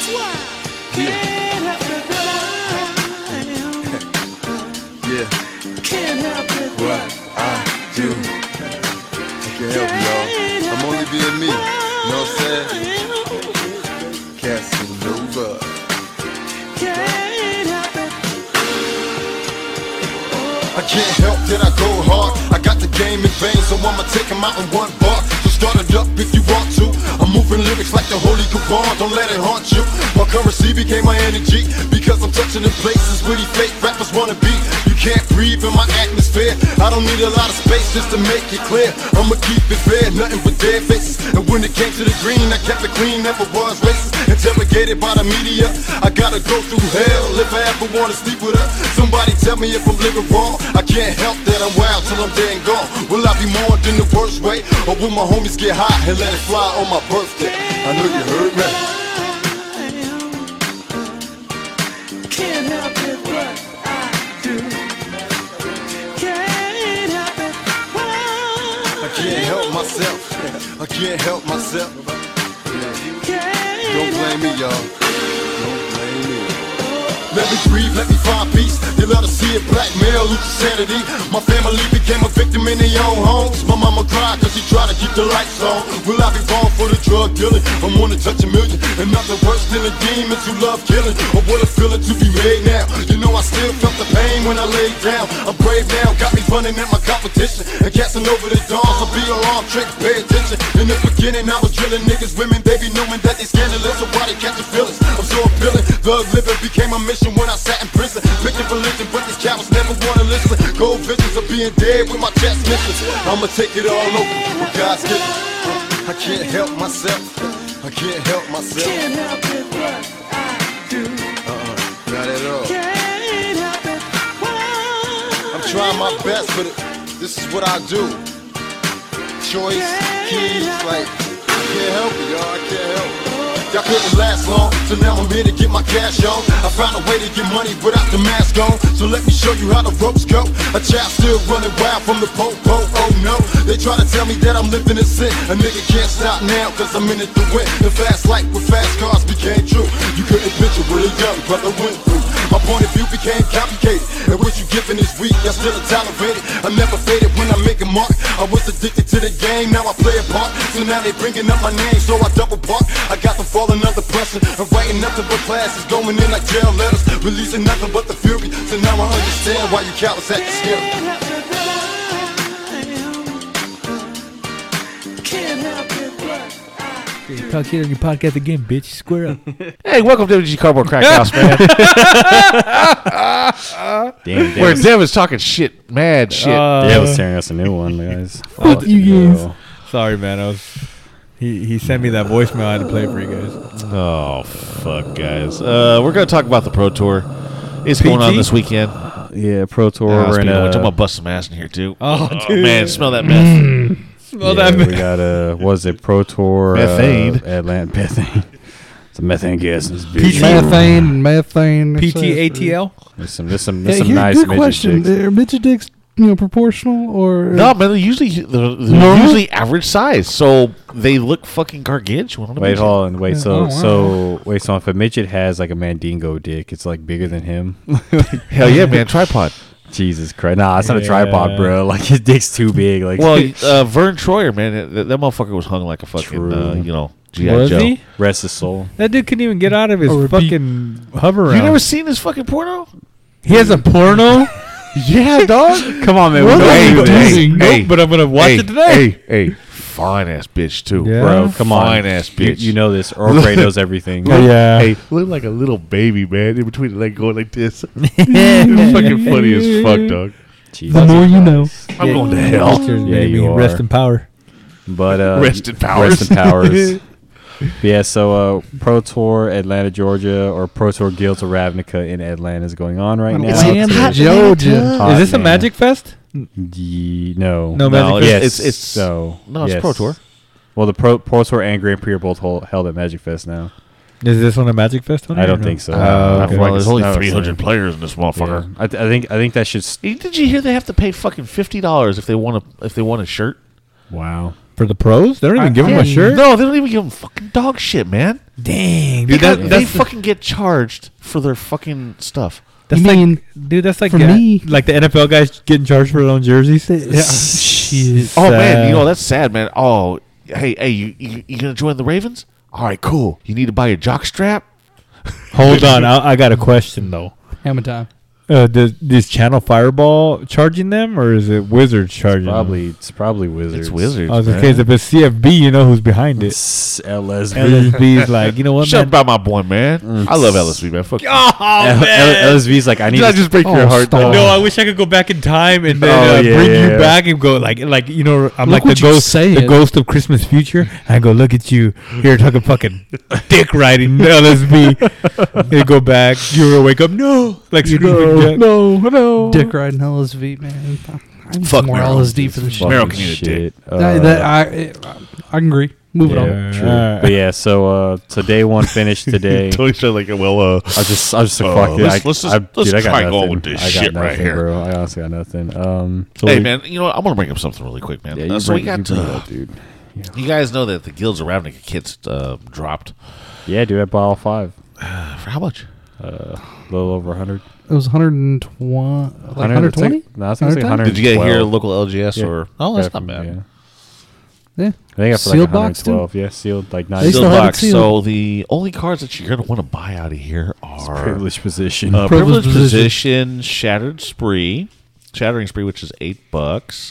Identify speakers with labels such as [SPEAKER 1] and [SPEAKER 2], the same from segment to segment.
[SPEAKER 1] Yeah. Can't help it what I do. I can't help it, y'all. I'm only being me. You know what I'm saying? Casanova. I can't help that I go hard. I got the game in vain, so I'ma take him out in one bar. So start it up if you want to. I'm moving lyrics like the Holy Quran. Don't let it haunt you. My currency became my energy because I'm touching the places where these fake rappers wanna be. You can't breathe in my atmosphere. I don't need a lot of space just to make it clear. I'ma keep it fair, nothing but dead faces. And when it came to the green, I kept it clean, never was racist. Interrogated by the media, I gotta go through hell if I ever wanna sleep with her. Somebody tell me if I'm living wrong. I can't help that I'm wild till I'm dead and gone. Will I be more than the worst way? Or will my homies get high and let it fly on my birthday? I know you heard me. Can't help it what I do. Can't help it what I can't help myself. I can't help myself. Don't blame me, y'all. Don't blame me. Let me breathe, let me find peace. You love to see it blackmail, lose sanity. My family became a victim in their own homes. My mama cried cause she tried to keep the lights on. Will I be born for the drug dealing? I'm wanna touch a million. And nothing worse than the demons who love killing. Or what a feeling to be made now. You know I still felt the pain when I laid down. I'm brave now, got me running at my competition. And casting over the dawns, I'll be alarm tricks, pay attention. In the beginning I was drilling niggas, women, they be knowing that they scandalous. So why they catch the feelings? I'm so appealing. Thug living became a mission when I sat in prison. Picking religion, but these cowards never wanna listen. Cold visions of being dead with my chest missing. I'ma take it all over with God's gift. I can't help myself. I can't help myself. Can't help it what I do. Not at all. Can't help it what I'm trying my best, but this is what I do. Choice, keys, like I can't help it, y'all. I can't help it. Y'all couldn't last long, so now I'm here to get my cash on. I found a way to get money without the mask on. So let me show you how the ropes go. A child still running wild from the po-po, oh no. They try to tell me that I'm living in sin. A nigga can't stop now, cause I'm in it to win. The fast life with fast cars became true. You couldn't picture what a young brother went through. My point of view became complicated. And what you giving is weak, I still tolerated. I never faded when I make a mark. I was addicted to the game, now I play a part. So now they bringing up my name, so I double park. I got them falling under pressure. I'm writing nothing but classes, going in like jail letters. Releasing nothing but the fury. So now I understand why you cowards acting scary. Can't help it what
[SPEAKER 2] You talk here on your podcast again, bitch. Square up.
[SPEAKER 3] Hey, welcome to MG Cardboard Crack House, man.
[SPEAKER 4] Damn.
[SPEAKER 3] Where Dev is talking shit, mad shit.
[SPEAKER 4] Dev was tearing us a new one, guys.
[SPEAKER 2] Fuck you guys. Sorry, man. He sent me that voicemail. I had to play it for you guys.
[SPEAKER 3] Oh, fuck, guys. We're going to talk about the Pro Tour. It's going on this weekend.
[SPEAKER 4] Yeah, Pro Tour.
[SPEAKER 3] We're I'm going to bust some ass in here, too.
[SPEAKER 2] Oh, dude.
[SPEAKER 3] Man, smell that meth.
[SPEAKER 2] Smell that meth.
[SPEAKER 4] We got, was it Pro Tour?
[SPEAKER 3] Methane.
[SPEAKER 4] Atlanta. Methane. It's a methane gas in this bitch.
[SPEAKER 5] Methane.
[SPEAKER 2] PTATL?
[SPEAKER 4] There's some nice
[SPEAKER 5] Good
[SPEAKER 4] midget
[SPEAKER 5] question.
[SPEAKER 4] dicks.
[SPEAKER 5] Are midget dicks, proportional or
[SPEAKER 3] No, man, they're usually average size, so they look fucking gargantuan.
[SPEAKER 4] Wait, hold on. Wait,
[SPEAKER 5] Yeah.
[SPEAKER 4] so if a midget has like a Mandingo dick, it's like bigger than him.
[SPEAKER 3] Hell yeah, man, tripod.
[SPEAKER 4] Jesus Christ. Nah, it's not a tripod, bro. Like, his dick's too big. Like,
[SPEAKER 3] Well, Vern Troyer, man, that motherfucker was hung like a fucking, G.I.
[SPEAKER 2] Was
[SPEAKER 3] Joe.
[SPEAKER 2] he?
[SPEAKER 4] rest his soul.
[SPEAKER 2] That dude couldn't even get out of his
[SPEAKER 5] Or
[SPEAKER 2] fucking hover round.
[SPEAKER 3] You never seen his fucking porno?
[SPEAKER 2] He has a porno?
[SPEAKER 3] Yeah, dog.
[SPEAKER 4] Come on, man.
[SPEAKER 5] What
[SPEAKER 4] We know
[SPEAKER 5] are
[SPEAKER 4] you
[SPEAKER 5] you
[SPEAKER 4] did.
[SPEAKER 5] doing?
[SPEAKER 2] Nope, but I'm going to watch it today.
[SPEAKER 3] Hey, fine ass bitch too,
[SPEAKER 2] Yeah.
[SPEAKER 4] Bro, come on.
[SPEAKER 3] Fine ass bitch.
[SPEAKER 4] You know this. Earl Grey knows everything.
[SPEAKER 2] Oh, yeah.
[SPEAKER 3] Hey, look like a little baby, man, in between the leg going like this. It's fucking funny as fuck, dog.
[SPEAKER 4] Jesus
[SPEAKER 5] the more you know?
[SPEAKER 4] Christ.
[SPEAKER 3] I'm going to hell.
[SPEAKER 4] Yeah, you are.
[SPEAKER 2] Rest in power.
[SPEAKER 4] But
[SPEAKER 3] Rest in powers.
[SPEAKER 4] Rest in powers. Yeah, so Pro Tour Atlanta, Georgia, or Pro Tour Guilds of Ravnica in Atlanta is going on right now.
[SPEAKER 5] Atlanta, Georgia.
[SPEAKER 4] Hot,
[SPEAKER 2] Is this a
[SPEAKER 4] man.
[SPEAKER 2] Magic Fest?
[SPEAKER 4] No.
[SPEAKER 2] No,
[SPEAKER 3] No,
[SPEAKER 2] Magic
[SPEAKER 3] it's-
[SPEAKER 2] Fest.
[SPEAKER 3] it's
[SPEAKER 4] So
[SPEAKER 3] no, it's
[SPEAKER 4] yes.
[SPEAKER 3] Pro Tour.
[SPEAKER 4] Well, the Pro Tour and Grand Prix are both held at Magic Fest now.
[SPEAKER 2] Is this one a Magic Fest one?
[SPEAKER 4] I
[SPEAKER 2] or
[SPEAKER 4] don't
[SPEAKER 2] no?
[SPEAKER 4] think so.
[SPEAKER 2] Oh,
[SPEAKER 4] I
[SPEAKER 2] okay.
[SPEAKER 4] feel
[SPEAKER 3] Well,
[SPEAKER 4] like
[SPEAKER 3] there's
[SPEAKER 4] it's
[SPEAKER 3] only
[SPEAKER 4] not
[SPEAKER 3] 300
[SPEAKER 4] the
[SPEAKER 3] players in this motherfucker.
[SPEAKER 4] Yeah. I think that should.
[SPEAKER 3] Did you hear they have to pay fucking $50 if they want a shirt?
[SPEAKER 4] Wow.
[SPEAKER 2] For the pros, they don't even give them a shirt.
[SPEAKER 3] No, they don't even give them fucking dog shit, man.
[SPEAKER 2] Dang, dude,
[SPEAKER 3] Because they
[SPEAKER 2] that's
[SPEAKER 3] fucking get charged for their fucking stuff.
[SPEAKER 2] that's
[SPEAKER 5] You
[SPEAKER 2] like,
[SPEAKER 5] mean,
[SPEAKER 2] dude, that's like
[SPEAKER 5] for me-
[SPEAKER 2] like the NFL guys getting charged for their own jerseys.
[SPEAKER 5] yeah, shit.
[SPEAKER 3] Oh man, that's sad, man. Oh, hey, you gonna join the Ravens? All right, cool. You need to buy a jock strap.
[SPEAKER 2] Hold on, I got a question though.
[SPEAKER 5] Hammer time.
[SPEAKER 2] Is Channel Fireball charging them, or is it Wizards charging them?
[SPEAKER 4] It's probably Wizards.
[SPEAKER 3] It's Wizards.
[SPEAKER 2] I was
[SPEAKER 3] man.
[SPEAKER 2] okay. If it's CFB, you know who's behind it.
[SPEAKER 4] It's LSB.
[SPEAKER 2] LSB is like, you know what,
[SPEAKER 3] Shut
[SPEAKER 2] man?
[SPEAKER 3] about my boy, man. I love LSB, man. Fuck.
[SPEAKER 4] LSB's like, I need
[SPEAKER 3] Did I
[SPEAKER 4] to
[SPEAKER 3] just break your
[SPEAKER 5] Oh,
[SPEAKER 3] heart,
[SPEAKER 5] stop.
[SPEAKER 3] though?
[SPEAKER 2] No, I wish I could go back in time and then
[SPEAKER 4] Oh, yeah,
[SPEAKER 2] bring you
[SPEAKER 4] yeah.
[SPEAKER 2] back and go like you know, I'm
[SPEAKER 5] Look
[SPEAKER 2] like the
[SPEAKER 5] what you
[SPEAKER 2] ghost,
[SPEAKER 5] saying.
[SPEAKER 2] the ghost of Christmas future. And I go, look at you here talking fucking dick riding LSB. And go back, you will wake up, no, like screaming Jack.
[SPEAKER 3] no.
[SPEAKER 5] Dick riding LSV, man. I need
[SPEAKER 3] Fuck
[SPEAKER 5] some more
[SPEAKER 3] Merrill.
[SPEAKER 5] LSD for this shit.
[SPEAKER 3] Merrill
[SPEAKER 4] fucking
[SPEAKER 3] can eat a
[SPEAKER 4] shit.
[SPEAKER 5] I can agree. Moving on.
[SPEAKER 2] Yeah.
[SPEAKER 4] True.
[SPEAKER 2] Alright.
[SPEAKER 4] But yeah, so day one finished today.
[SPEAKER 3] Tony said like, well,
[SPEAKER 4] I was just like, fuck it.
[SPEAKER 3] let's
[SPEAKER 4] dude, I got
[SPEAKER 3] try going
[SPEAKER 4] nothing.
[SPEAKER 3] with this
[SPEAKER 4] I got
[SPEAKER 3] shit right
[SPEAKER 4] nothing,
[SPEAKER 3] here.
[SPEAKER 4] bro. I honestly got nothing. So
[SPEAKER 3] hey,
[SPEAKER 4] we-
[SPEAKER 3] man, I want to bring up something really quick, man.
[SPEAKER 4] Yeah, you
[SPEAKER 3] So we
[SPEAKER 4] bring-
[SPEAKER 3] got
[SPEAKER 4] you bring it up, dude.
[SPEAKER 3] you guys know that the Guilds of Ravnica kits dropped
[SPEAKER 4] Yeah, dude, I bought all 5.
[SPEAKER 3] for how much?
[SPEAKER 4] A little over 100.
[SPEAKER 5] It was 120. Like 120?
[SPEAKER 4] No, I was gonna say
[SPEAKER 5] 110?
[SPEAKER 4] 100.
[SPEAKER 3] Did you get here local LGS
[SPEAKER 4] Yeah.
[SPEAKER 3] or? Oh, that's not
[SPEAKER 4] Yeah.
[SPEAKER 3] bad.
[SPEAKER 5] Yeah.
[SPEAKER 4] I think I for
[SPEAKER 5] Sealed
[SPEAKER 4] like
[SPEAKER 5] box, too?
[SPEAKER 4] 112. Yeah, sealed like
[SPEAKER 5] They
[SPEAKER 4] 9.
[SPEAKER 5] still
[SPEAKER 3] Sealed
[SPEAKER 5] have it
[SPEAKER 3] box.
[SPEAKER 5] sealed.
[SPEAKER 3] So the only cards that you're gonna want to buy out of here are
[SPEAKER 4] Privileged position.
[SPEAKER 3] Privileged
[SPEAKER 5] Privileged
[SPEAKER 3] Position, Shattering Spree, which is $8.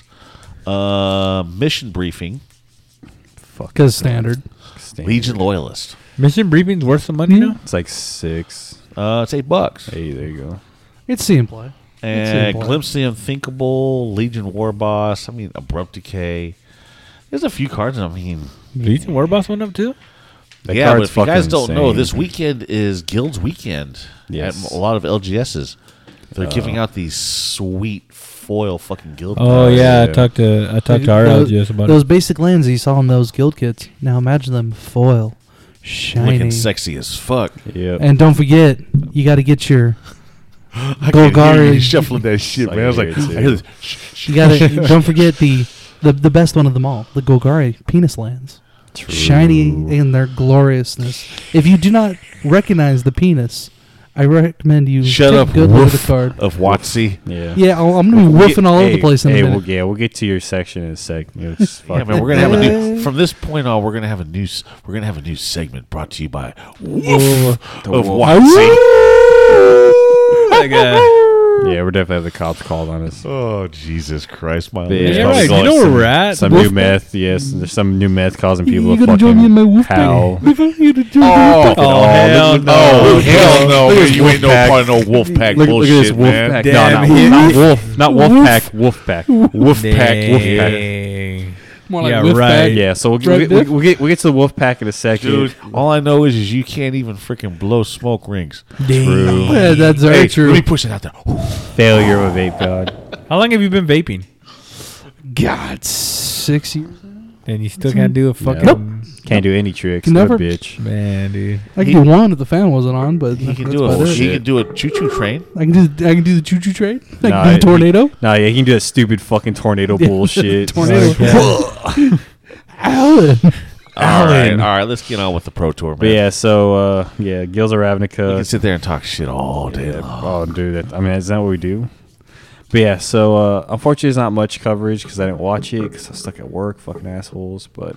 [SPEAKER 3] Mission Briefing,
[SPEAKER 5] Because standard.
[SPEAKER 3] Legion Loyalist.
[SPEAKER 2] Mission briefing's worth some money now.
[SPEAKER 4] It's like 6.
[SPEAKER 3] It's $8.
[SPEAKER 4] Hey, there you go.
[SPEAKER 5] It's see and play.
[SPEAKER 3] And
[SPEAKER 5] simple.
[SPEAKER 3] Glimpse the Unthinkable, Legion War Boss. Abrupt Decay. There's a few cards.
[SPEAKER 2] Legion War Boss went up too.
[SPEAKER 4] That
[SPEAKER 3] yeah, but
[SPEAKER 4] card's
[SPEAKER 3] if you guys
[SPEAKER 4] fucking
[SPEAKER 3] don't know,
[SPEAKER 4] insane.
[SPEAKER 3] this weekend is Guild's weekend.
[SPEAKER 4] Yes.
[SPEAKER 3] At a lot of LGSs. They're giving out these sweet foil fucking Guild
[SPEAKER 2] Oh
[SPEAKER 3] cards.
[SPEAKER 2] yeah,
[SPEAKER 4] yeah.
[SPEAKER 2] I talked to our
[SPEAKER 5] Those-
[SPEAKER 2] LGS about
[SPEAKER 5] Those
[SPEAKER 2] it.
[SPEAKER 5] basic lands you saw in those guild kits. Now imagine them foil, shiny.
[SPEAKER 3] Looking sexy as fuck.
[SPEAKER 4] Yep.
[SPEAKER 5] And don't forget, you got to get your
[SPEAKER 3] I can hear
[SPEAKER 5] Golgari.
[SPEAKER 3] you shuffling that shit, man. I was like,
[SPEAKER 4] I hear it,
[SPEAKER 3] I hear this.
[SPEAKER 5] You got to don't forget the best one of them all, the Golgari penis lands.
[SPEAKER 4] True.
[SPEAKER 5] Shiny in their gloriousness. If you do not recognize the penis, I recommend you
[SPEAKER 3] Shut
[SPEAKER 5] take
[SPEAKER 3] up,
[SPEAKER 5] a good look at
[SPEAKER 3] woof
[SPEAKER 5] the card.
[SPEAKER 3] of Watsy.
[SPEAKER 4] Yeah.
[SPEAKER 5] Yeah, I'm gonna be woofing all over the place in a minute.
[SPEAKER 4] We'll get to your section in a sec. It's
[SPEAKER 3] Yeah,
[SPEAKER 4] fucking-
[SPEAKER 3] man, we're gonna have a new. From this point on, we're gonna have a new. We're gonna have a new segment brought to you by Woof of Watsy.
[SPEAKER 2] That guy.
[SPEAKER 4] Yeah, we're definitely have the cops called on us.
[SPEAKER 3] Oh Jesus Christ, my
[SPEAKER 4] Yeah,
[SPEAKER 3] lord.
[SPEAKER 2] Yeah,
[SPEAKER 4] It's
[SPEAKER 2] right.
[SPEAKER 4] probably
[SPEAKER 2] You
[SPEAKER 4] going
[SPEAKER 2] know where
[SPEAKER 4] some-
[SPEAKER 2] we're at.
[SPEAKER 4] Some
[SPEAKER 5] Wolf
[SPEAKER 4] new
[SPEAKER 5] pack.
[SPEAKER 4] meth, yes. There's some new meth causing people
[SPEAKER 5] You
[SPEAKER 4] to
[SPEAKER 5] gonna join me in my
[SPEAKER 4] fucking
[SPEAKER 5] wolf
[SPEAKER 4] howl.
[SPEAKER 5] pack?
[SPEAKER 2] Oh, hell no.
[SPEAKER 3] Oh hell no,
[SPEAKER 4] Look at
[SPEAKER 3] man!
[SPEAKER 4] this
[SPEAKER 3] You ain't no
[SPEAKER 4] Wolfpack.
[SPEAKER 3] part of no Wolfpack
[SPEAKER 4] Look
[SPEAKER 3] bullshit,
[SPEAKER 4] at this wolf
[SPEAKER 3] man.
[SPEAKER 4] pack.
[SPEAKER 2] Damn,
[SPEAKER 4] No,
[SPEAKER 2] he-
[SPEAKER 4] not wolf. Not wolf
[SPEAKER 5] Wolf.
[SPEAKER 4] pack. Wolf pack. Wolf pack. Wolf pack.
[SPEAKER 2] Dang.
[SPEAKER 5] More like
[SPEAKER 2] Yeah,
[SPEAKER 5] wolf
[SPEAKER 2] right.
[SPEAKER 5] pack.
[SPEAKER 4] Yeah, so
[SPEAKER 5] Red Diff?
[SPEAKER 4] we'll get to the wolf pack in a second.
[SPEAKER 3] Dude, all I know is you can't even freaking blow smoke rings.
[SPEAKER 4] True.
[SPEAKER 5] Yeah, that's very
[SPEAKER 3] Hey,
[SPEAKER 5] true.
[SPEAKER 3] let me push it out there.
[SPEAKER 4] Failure of a vape god.
[SPEAKER 2] How long have you been vaping?
[SPEAKER 5] God, 6 years.
[SPEAKER 2] And you still can't do a fucking
[SPEAKER 5] Nope.
[SPEAKER 4] Can't do any tricks.
[SPEAKER 5] Never.
[SPEAKER 4] No bitch.
[SPEAKER 2] man, dude.
[SPEAKER 5] I can do one if the fan wasn't on, but
[SPEAKER 3] He can
[SPEAKER 5] that's
[SPEAKER 3] do
[SPEAKER 5] about
[SPEAKER 3] a
[SPEAKER 5] it.
[SPEAKER 3] he can do a choo-choo train.
[SPEAKER 5] I can do the choo choo train. I
[SPEAKER 4] Nah,
[SPEAKER 5] can do the tornado.
[SPEAKER 4] Nah, yeah, you can do that stupid fucking tornado bullshit.
[SPEAKER 5] Tornado.
[SPEAKER 2] Okay.
[SPEAKER 5] Alan.
[SPEAKER 3] All right. Let's get on with the Pro Tour, man.
[SPEAKER 4] But yeah, so Guilds of
[SPEAKER 3] We
[SPEAKER 4] Ravnica.
[SPEAKER 3] can sit there and talk shit all day
[SPEAKER 4] Yeah,
[SPEAKER 3] long.
[SPEAKER 4] oh, dude, is that what we do? But yeah, so unfortunately, there's not much coverage because I didn't watch it because I was stuck at work, fucking assholes. But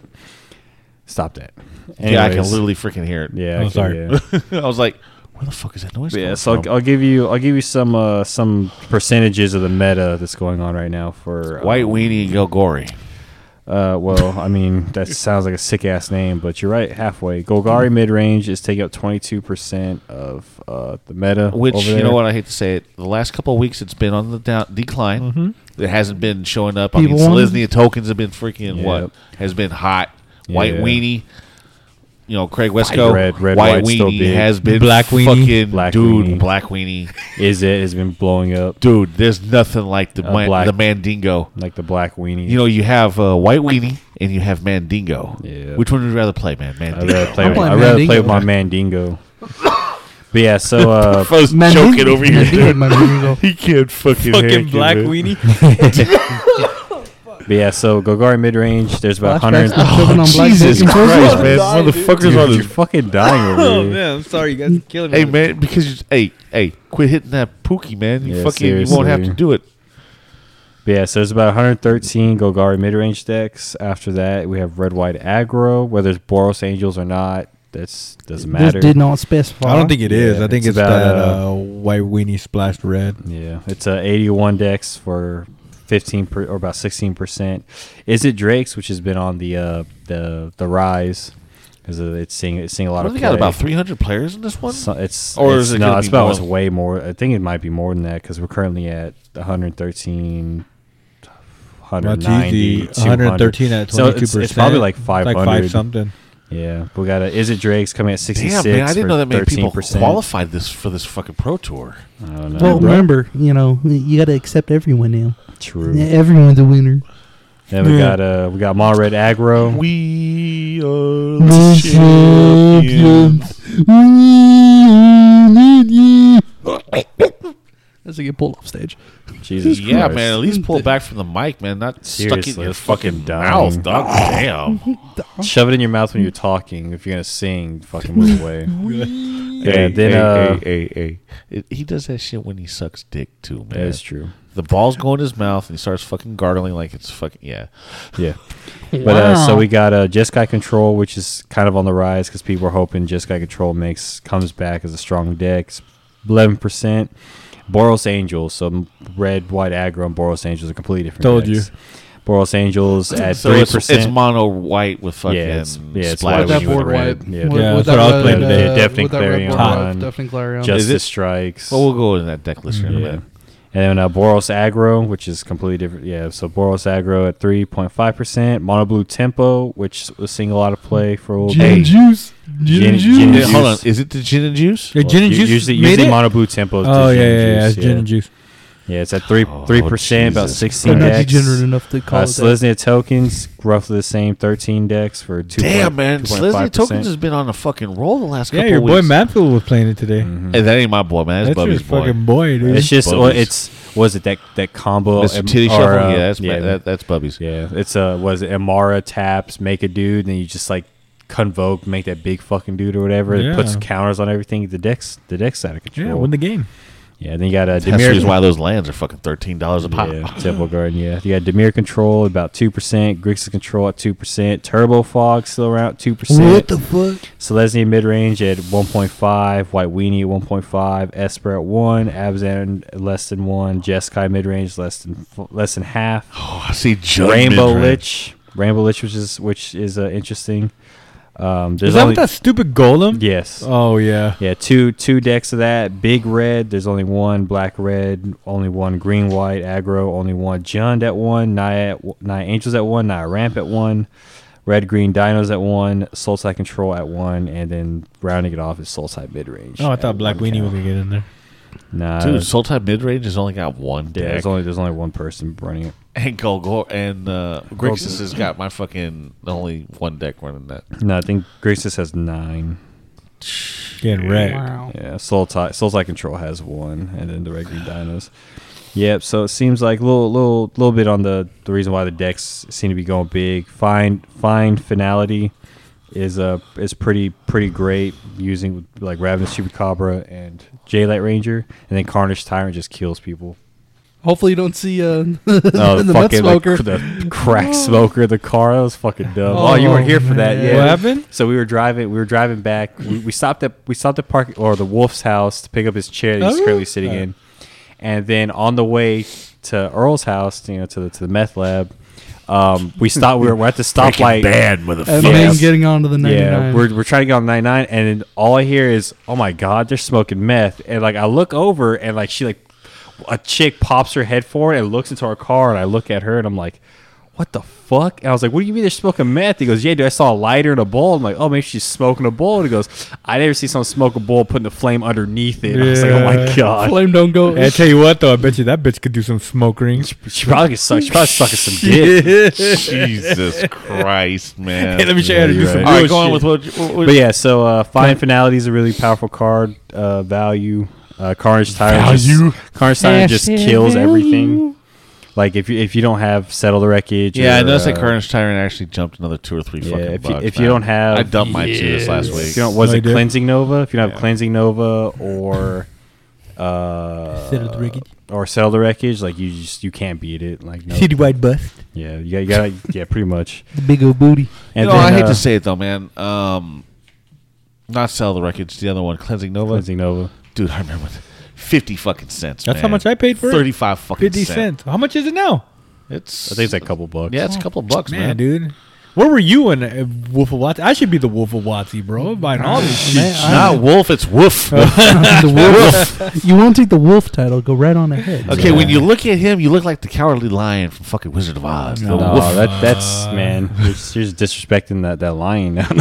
[SPEAKER 4] stop that.
[SPEAKER 3] Yeah, I can
[SPEAKER 4] Anyways,
[SPEAKER 3] literally freaking hear it.
[SPEAKER 4] Yeah,
[SPEAKER 2] Oh,
[SPEAKER 4] I can-
[SPEAKER 2] sorry.
[SPEAKER 4] yeah.
[SPEAKER 3] I was like, where the fuck is that noise
[SPEAKER 4] But yeah,
[SPEAKER 3] coming
[SPEAKER 4] so
[SPEAKER 3] from?
[SPEAKER 4] I'll give you some percentages of the meta that's going on right now for
[SPEAKER 3] White Weenie and Golgari.
[SPEAKER 4] Well, I mean, that sounds like a sick ass name, but you're right, halfway. Golgari mid range is taking up 22% of the meta.
[SPEAKER 3] Which,
[SPEAKER 4] over
[SPEAKER 3] you
[SPEAKER 4] there.
[SPEAKER 3] know what, I hate to say it, the last couple of weeks it's been on the decline.
[SPEAKER 2] Mm-hmm.
[SPEAKER 3] It hasn't been showing up.
[SPEAKER 5] People
[SPEAKER 3] I mean,
[SPEAKER 5] want-
[SPEAKER 3] Selesnya tokens have been freaking,
[SPEAKER 4] Yep.
[SPEAKER 3] what? Has been hot. White
[SPEAKER 4] Yeah.
[SPEAKER 3] Weenie. You know, Craig Wesco.
[SPEAKER 4] Red,
[SPEAKER 3] White
[SPEAKER 4] white's still
[SPEAKER 3] Weenie
[SPEAKER 4] big.
[SPEAKER 3] has been
[SPEAKER 2] Black Weenie.
[SPEAKER 3] fucking,
[SPEAKER 4] Black
[SPEAKER 3] dude,
[SPEAKER 4] Weenie.
[SPEAKER 3] Black Weenie.
[SPEAKER 4] has been blowing up
[SPEAKER 3] Dude, there's nothing like the
[SPEAKER 4] Black-
[SPEAKER 3] the Mandingo.
[SPEAKER 4] like the black weenie.
[SPEAKER 3] You know, you have White Weenie and you have Mandingo.
[SPEAKER 4] Yeah.
[SPEAKER 3] Which one would you rather play, man?
[SPEAKER 4] I'd
[SPEAKER 3] Mandingo.
[SPEAKER 4] rather play.
[SPEAKER 5] I'm
[SPEAKER 4] With,
[SPEAKER 5] playing
[SPEAKER 4] I'd rather play with my
[SPEAKER 5] Mandingo.
[SPEAKER 4] Mandingo. But yeah, so
[SPEAKER 3] I was
[SPEAKER 5] Mandingo.
[SPEAKER 3] joking over here,
[SPEAKER 5] Mandingo,
[SPEAKER 3] dude.
[SPEAKER 5] Mandingo.
[SPEAKER 3] He can't fucking
[SPEAKER 2] Fucking
[SPEAKER 3] hack it,
[SPEAKER 2] black
[SPEAKER 3] man.
[SPEAKER 2] weenie.
[SPEAKER 4] But yeah, so Golgari mid range. There's about
[SPEAKER 5] Flashbacks
[SPEAKER 4] 100.
[SPEAKER 5] to Children on Black
[SPEAKER 3] Jesus
[SPEAKER 5] Deck Control.
[SPEAKER 3] Christ, man! Motherfuckers
[SPEAKER 4] Dude,
[SPEAKER 3] on
[SPEAKER 4] you're
[SPEAKER 3] this.
[SPEAKER 4] fucking dying over here.
[SPEAKER 2] I'm sorry, you guys are killing
[SPEAKER 3] Hey man, because hey, quit hitting that pookie, man. You
[SPEAKER 4] Yeah,
[SPEAKER 3] fucking you won't have to
[SPEAKER 4] seriously.
[SPEAKER 3] do it.
[SPEAKER 4] But yeah, so there's about 113 Golgari mid range decks. After that, we have red white aggro. Whether it's Boros Angels or not, that doesn't matter.
[SPEAKER 5] This did not specify.
[SPEAKER 2] I don't think it is.
[SPEAKER 4] Yeah,
[SPEAKER 2] I think
[SPEAKER 4] it's
[SPEAKER 2] it's
[SPEAKER 4] about,
[SPEAKER 2] that white weenie splashed red.
[SPEAKER 4] Yeah, it's 81 decks for 15 or about 16%. Is it Drake's, which has been on the rise because it's seeing a lot
[SPEAKER 3] What,
[SPEAKER 4] of.
[SPEAKER 3] they got
[SPEAKER 4] play.
[SPEAKER 3] about 300 players in this one.
[SPEAKER 4] So it's
[SPEAKER 3] Or
[SPEAKER 4] it's,
[SPEAKER 3] is it
[SPEAKER 4] no,
[SPEAKER 3] gonna
[SPEAKER 4] it's
[SPEAKER 3] be
[SPEAKER 4] about
[SPEAKER 3] more?
[SPEAKER 4] it's way more. I think it might be more than that because we're currently at 113,
[SPEAKER 2] That's
[SPEAKER 4] 190,
[SPEAKER 2] easy.
[SPEAKER 4] 200.
[SPEAKER 2] 113 at 22%.
[SPEAKER 4] So it's probably like
[SPEAKER 2] It's
[SPEAKER 4] 500.
[SPEAKER 2] like 5 something.
[SPEAKER 4] Yeah, we got Is it Drake's coming at 66.
[SPEAKER 3] Damn, man! I didn't know that many people
[SPEAKER 4] 13%.
[SPEAKER 3] qualified for this fucking pro tour.
[SPEAKER 4] I don't know.
[SPEAKER 5] Well, remember, you got to accept everyone now.
[SPEAKER 4] True.
[SPEAKER 5] Yeah, everyone's a winner.
[SPEAKER 4] Then we got Mono Red Aggro.
[SPEAKER 3] We are
[SPEAKER 5] The champions. As I get pulled off stage.
[SPEAKER 4] Jesus
[SPEAKER 3] Yeah,
[SPEAKER 4] Christ.
[SPEAKER 3] man. At least pull back from the mic, man. Not stuck in
[SPEAKER 4] Seriously,
[SPEAKER 3] your
[SPEAKER 4] it's fucking
[SPEAKER 3] fucking
[SPEAKER 4] dying.
[SPEAKER 3] mouth, dog. Damn.
[SPEAKER 4] Shove it in your mouth when you're talking. If you're gonna sing, fucking move away. Yeah, then
[SPEAKER 3] hey. He does that shit when he sucks dick too, man.
[SPEAKER 4] that's true.
[SPEAKER 3] The ball's go in his mouth and he starts fucking gargling like it's fucking yeah.
[SPEAKER 4] Yeah. But so we got Jeskai Control, which is kind of on the rise because people are hoping Jeskai Control comes back as a strong deck. It's 11%. Boros Angels, so red, white aggro, and Boros Angels are completely different.
[SPEAKER 2] Told
[SPEAKER 4] decks. Boros Angels at
[SPEAKER 3] So
[SPEAKER 4] 3%.
[SPEAKER 3] it's mono white with fucking
[SPEAKER 4] it's
[SPEAKER 3] splash
[SPEAKER 4] white
[SPEAKER 5] That
[SPEAKER 4] with
[SPEAKER 5] board
[SPEAKER 4] red.
[SPEAKER 5] white.
[SPEAKER 4] Yeah,
[SPEAKER 2] Yeah,
[SPEAKER 5] with
[SPEAKER 2] that's what I was
[SPEAKER 5] red,
[SPEAKER 2] playing today.
[SPEAKER 4] Deafening
[SPEAKER 5] with that red
[SPEAKER 4] Clarion
[SPEAKER 5] board
[SPEAKER 4] on.
[SPEAKER 5] white, Deafening Clarion.
[SPEAKER 4] Justice Strikes.
[SPEAKER 3] Well, we'll go in that deck list here in a
[SPEAKER 4] Yeah.
[SPEAKER 3] minute.
[SPEAKER 4] And then Boros Aggro, which is completely different. Yeah, so Boros Aggro at 3.5%. Mono Blue Tempo, which was seeing a lot of play for a little bit.
[SPEAKER 5] juice.
[SPEAKER 4] Gin and
[SPEAKER 3] Hey,
[SPEAKER 4] juice.
[SPEAKER 3] hold on, is it the gin and juice?
[SPEAKER 2] Hey, gin and juice
[SPEAKER 4] Usually
[SPEAKER 2] made it?
[SPEAKER 4] Mono Blue Tempo is
[SPEAKER 2] Oh,
[SPEAKER 4] the
[SPEAKER 2] yeah,
[SPEAKER 4] gin and
[SPEAKER 2] yeah,
[SPEAKER 4] juice.
[SPEAKER 2] it's gin and juice.
[SPEAKER 4] Yeah, it's at 3%, about
[SPEAKER 3] Jesus
[SPEAKER 4] 16
[SPEAKER 5] They're not
[SPEAKER 4] decks.
[SPEAKER 5] degenerate enough to call it that.
[SPEAKER 4] Selesnya Tokens, roughly the same, 13 decks for 2.
[SPEAKER 3] Damn, man.
[SPEAKER 4] 2.5%.
[SPEAKER 3] Selesnya Tokens has been on a fucking roll the last
[SPEAKER 2] Yeah,
[SPEAKER 3] couple
[SPEAKER 2] your
[SPEAKER 3] of
[SPEAKER 2] boy
[SPEAKER 3] weeks.
[SPEAKER 2] Manfield was playing it today.
[SPEAKER 4] Mhm.
[SPEAKER 3] Hey, that ain't my boy, man. That's
[SPEAKER 2] That's
[SPEAKER 3] Bubby's
[SPEAKER 2] your
[SPEAKER 3] boy.
[SPEAKER 2] fucking boy, dude.
[SPEAKER 4] It's just,
[SPEAKER 3] Bubby's.
[SPEAKER 4] was it that combo?
[SPEAKER 3] Mr. Titty
[SPEAKER 4] or,
[SPEAKER 3] Shuffle? Yeah,
[SPEAKER 4] yeah,
[SPEAKER 3] that's Bubby's.
[SPEAKER 4] yeah. It's was it Amara taps, make a dude, and then you just like convoke, make that big fucking dude or whatever. It puts
[SPEAKER 2] Yeah.
[SPEAKER 4] counters on everything. The deck's out of control.
[SPEAKER 2] Yeah, win the game.
[SPEAKER 4] Yeah, then you got
[SPEAKER 3] That's the reason why those lands are fucking $13 a pop.
[SPEAKER 4] Yeah, Temple Garden. Yeah, you got Dimir Control about 2%, Grixis Control at 2%, Turbo Fog still around 2%.
[SPEAKER 5] What the fuck?
[SPEAKER 4] Selesnya mid range at 1.5, White Weenie at 1.5, Esper at 1, Abzan less than 1, Jeskai mid range less than half.
[SPEAKER 3] Oh, I see Judd
[SPEAKER 4] Rainbow
[SPEAKER 3] mid-range.
[SPEAKER 4] Lich, which is interesting. There's
[SPEAKER 2] Is that
[SPEAKER 4] only
[SPEAKER 2] with that stupid golem?
[SPEAKER 4] yes.
[SPEAKER 2] Oh, yeah.
[SPEAKER 4] Yeah, two decks of that. Big red, there's only one. Black red, only one. Green white aggro, only one. Jund at 1. Naya Angels at 1. Naya Ramp at 1. Red green Dinos at 1. Soulside Control at 1. And then rounding it off is Soulside mid range.
[SPEAKER 2] Oh, I thought Black Weenie was going to get in there.
[SPEAKER 4] Nah,
[SPEAKER 3] Dude, Soul Type mid range has only got one
[SPEAKER 4] yeah,
[SPEAKER 3] deck.
[SPEAKER 4] there's only one person running it.
[SPEAKER 3] And Golgor and Grixis has got my fucking only one deck running that.
[SPEAKER 4] No, I think Grixis has 9.
[SPEAKER 2] Getting wrecked.
[SPEAKER 5] Wow.
[SPEAKER 4] Yeah, Soulside Control has 1, and then the red green Dinos. Yep. So it seems like a little bit on the reason why the decks seem to be going big. Find Finality is pretty great using like Ravenous Chupacabra and J-Light Ranger, and then Carnage Tyrant just kills people.
[SPEAKER 5] Hopefully you don't see
[SPEAKER 4] Oh,
[SPEAKER 5] the meth smoker.
[SPEAKER 4] the crack smoker, the car. That was fucking dumb. Oh, you weren't here for that.
[SPEAKER 5] man.
[SPEAKER 4] Yeah.
[SPEAKER 2] What happened?
[SPEAKER 4] So we were driving back. We stopped at park or the Wolf's house to pick up his chair that he's
[SPEAKER 2] Oh,
[SPEAKER 4] currently sitting in, and then on the way to Earl's house, to the meth lab, we stopped. We're at the stoplight.
[SPEAKER 3] Bad
[SPEAKER 5] And
[SPEAKER 3] motherfucker.
[SPEAKER 5] then getting onto the 99.
[SPEAKER 4] Yeah, we're trying to get on 99, and then all I hear is, "Oh my god, they're smoking meth!" And like I look over, and like a chick pops her head forward and looks into our car, and I look at her, and I'm like, "What the fuck?" And I was like, "What do you mean they're smoking meth?" He goes, "Yeah, dude, I saw a lighter and a bowl." I'm like, "Oh, maybe she's smoking a bowl." And he goes, "I never see someone smoke a bowl putting the flame underneath it." I was like, "Oh my
[SPEAKER 2] Yeah.
[SPEAKER 4] god."
[SPEAKER 5] Flame don't go.
[SPEAKER 2] Hey, I tell you what, though, I bet you that bitch could do some smoke rings.
[SPEAKER 4] She probably sucking some dick.
[SPEAKER 3] Jesus Christ, man.
[SPEAKER 2] Hey, let me show you how to do some
[SPEAKER 3] All right,
[SPEAKER 2] real
[SPEAKER 3] go on
[SPEAKER 2] shit.
[SPEAKER 3] with what
[SPEAKER 4] But yeah, so Fine Finality is a really powerful card. Value. Carnage Tyrant. Carnage Tyrant just kills everything. Like if you don't have Settle the Wreckage.
[SPEAKER 3] Yeah, I
[SPEAKER 4] or,
[SPEAKER 3] noticed that Carnage Tyrant actually jumped another 2 or 3
[SPEAKER 4] Yeah,
[SPEAKER 3] fucking
[SPEAKER 4] if
[SPEAKER 3] bucks.
[SPEAKER 4] you don't have,
[SPEAKER 3] I dumped mine too this last week.
[SPEAKER 4] if you don't, was
[SPEAKER 2] No,
[SPEAKER 4] it
[SPEAKER 2] you did?
[SPEAKER 4] Cleansing Nova? If you don't have
[SPEAKER 3] Yeah.
[SPEAKER 4] Cleansing Nova or
[SPEAKER 2] Settle the Wreckage.
[SPEAKER 4] or Settle the Wreckage, like you can't beat it. Like no,
[SPEAKER 2] Citywide bust.
[SPEAKER 4] yeah, you gotta yeah, pretty much.
[SPEAKER 5] The big old booty.
[SPEAKER 4] And
[SPEAKER 3] I hate to say it though, man. Not Sell the Wreckage, the other one, Cleansing Nova.
[SPEAKER 4] Cleansing Nova.
[SPEAKER 3] Dude, I remember 50 fucking cents.
[SPEAKER 2] That's
[SPEAKER 3] man.
[SPEAKER 2] how much I paid for it.
[SPEAKER 3] 35 fucking
[SPEAKER 2] 50 cents. How much is it now?
[SPEAKER 3] It's
[SPEAKER 4] I think it's like a couple bucks.
[SPEAKER 3] yeah, it's a couple of bucks, man.
[SPEAKER 2] Dude. Where were you in Wolf of Watsy? I should be the Wolf of Watsy, bro. I'm buying all this shit.
[SPEAKER 3] Not wolf, it's woof.
[SPEAKER 5] The wolf. You won't take the wolf title. Go right on ahead.
[SPEAKER 3] Okay, when you look at him, you look like the Cowardly Lion from fucking Wizard of Oz.
[SPEAKER 2] No.
[SPEAKER 3] The
[SPEAKER 4] No,
[SPEAKER 3] woof.
[SPEAKER 4] that's man. You're just disrespecting that lion now.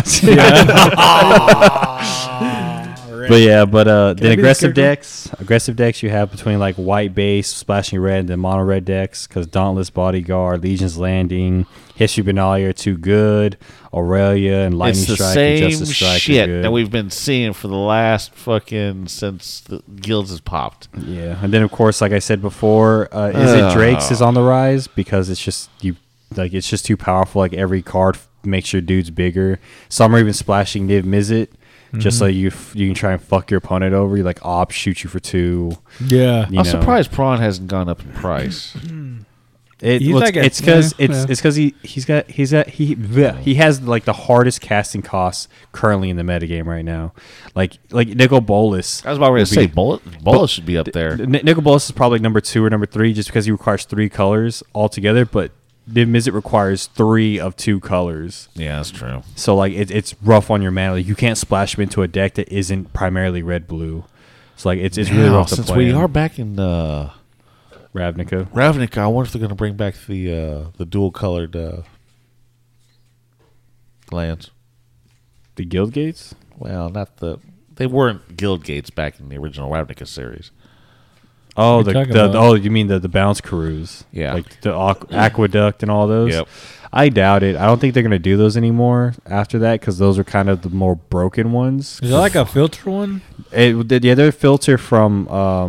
[SPEAKER 4] But yeah, but
[SPEAKER 2] I
[SPEAKER 4] then
[SPEAKER 2] be
[SPEAKER 4] aggressive
[SPEAKER 2] the
[SPEAKER 4] decks you have between like white base, splashing red, and then mono red decks because Dauntless Bodyguard, Legion's Landing, History Benalia are too good, Aurelia and Lightning
[SPEAKER 3] It's the
[SPEAKER 4] Strike
[SPEAKER 3] same
[SPEAKER 4] and Justice Strike are
[SPEAKER 3] shit
[SPEAKER 4] good.
[SPEAKER 3] that we've been seeing for the last fucking since the guilds has popped.
[SPEAKER 4] Yeah, and then of course, like I said before, is it Drake's is on the rise because it's just it's just too powerful. Like every card makes your dudes bigger. Some are even splashing Niv Mizzet. Just so you can try and fuck your opponent over. You like op shoot you for 2.
[SPEAKER 2] Yeah.
[SPEAKER 4] You
[SPEAKER 3] I'm
[SPEAKER 4] know.
[SPEAKER 3] surprised Prawn hasn't gone up in price.
[SPEAKER 4] It,
[SPEAKER 2] He's
[SPEAKER 4] well,
[SPEAKER 2] like a-
[SPEAKER 4] it's because
[SPEAKER 5] yeah,
[SPEAKER 4] it's because he has like the hardest casting costs currently in the metagame right now. Like Nicol Bolas.
[SPEAKER 3] I was about ready to
[SPEAKER 4] would
[SPEAKER 3] say
[SPEAKER 4] be-
[SPEAKER 3] Bullet should be up there.
[SPEAKER 4] Nicol Bolas is probably number 2 or number 3 just because he requires 3 colors altogether. But Niv Mizzet requires 3 of 2 colors.
[SPEAKER 3] Yeah, that's true.
[SPEAKER 4] So like it's rough on your mana. Like, you can't splash him into a deck that isn't primarily red blue. So like it's really
[SPEAKER 3] Now,
[SPEAKER 4] rough to
[SPEAKER 3] since
[SPEAKER 4] play.
[SPEAKER 3] we
[SPEAKER 4] him.
[SPEAKER 3] are back in
[SPEAKER 4] Ravnica.
[SPEAKER 3] Ravnica, I wonder if they're going to bring back the dual colored lands.
[SPEAKER 4] The Guild Gates?
[SPEAKER 3] Well, they weren't guild gates back in the original Ravnica series.
[SPEAKER 4] Oh,
[SPEAKER 2] What are you talking about?
[SPEAKER 4] oh, you mean the bounce cruise?
[SPEAKER 3] Yeah.
[SPEAKER 4] like the aqueduct and all those.
[SPEAKER 3] Yep.
[SPEAKER 4] I doubt it. I don't think they're gonna do those anymore after that because those are kind of the more broken ones.
[SPEAKER 2] Is it like a filter one?
[SPEAKER 4] Yeah, they're filter from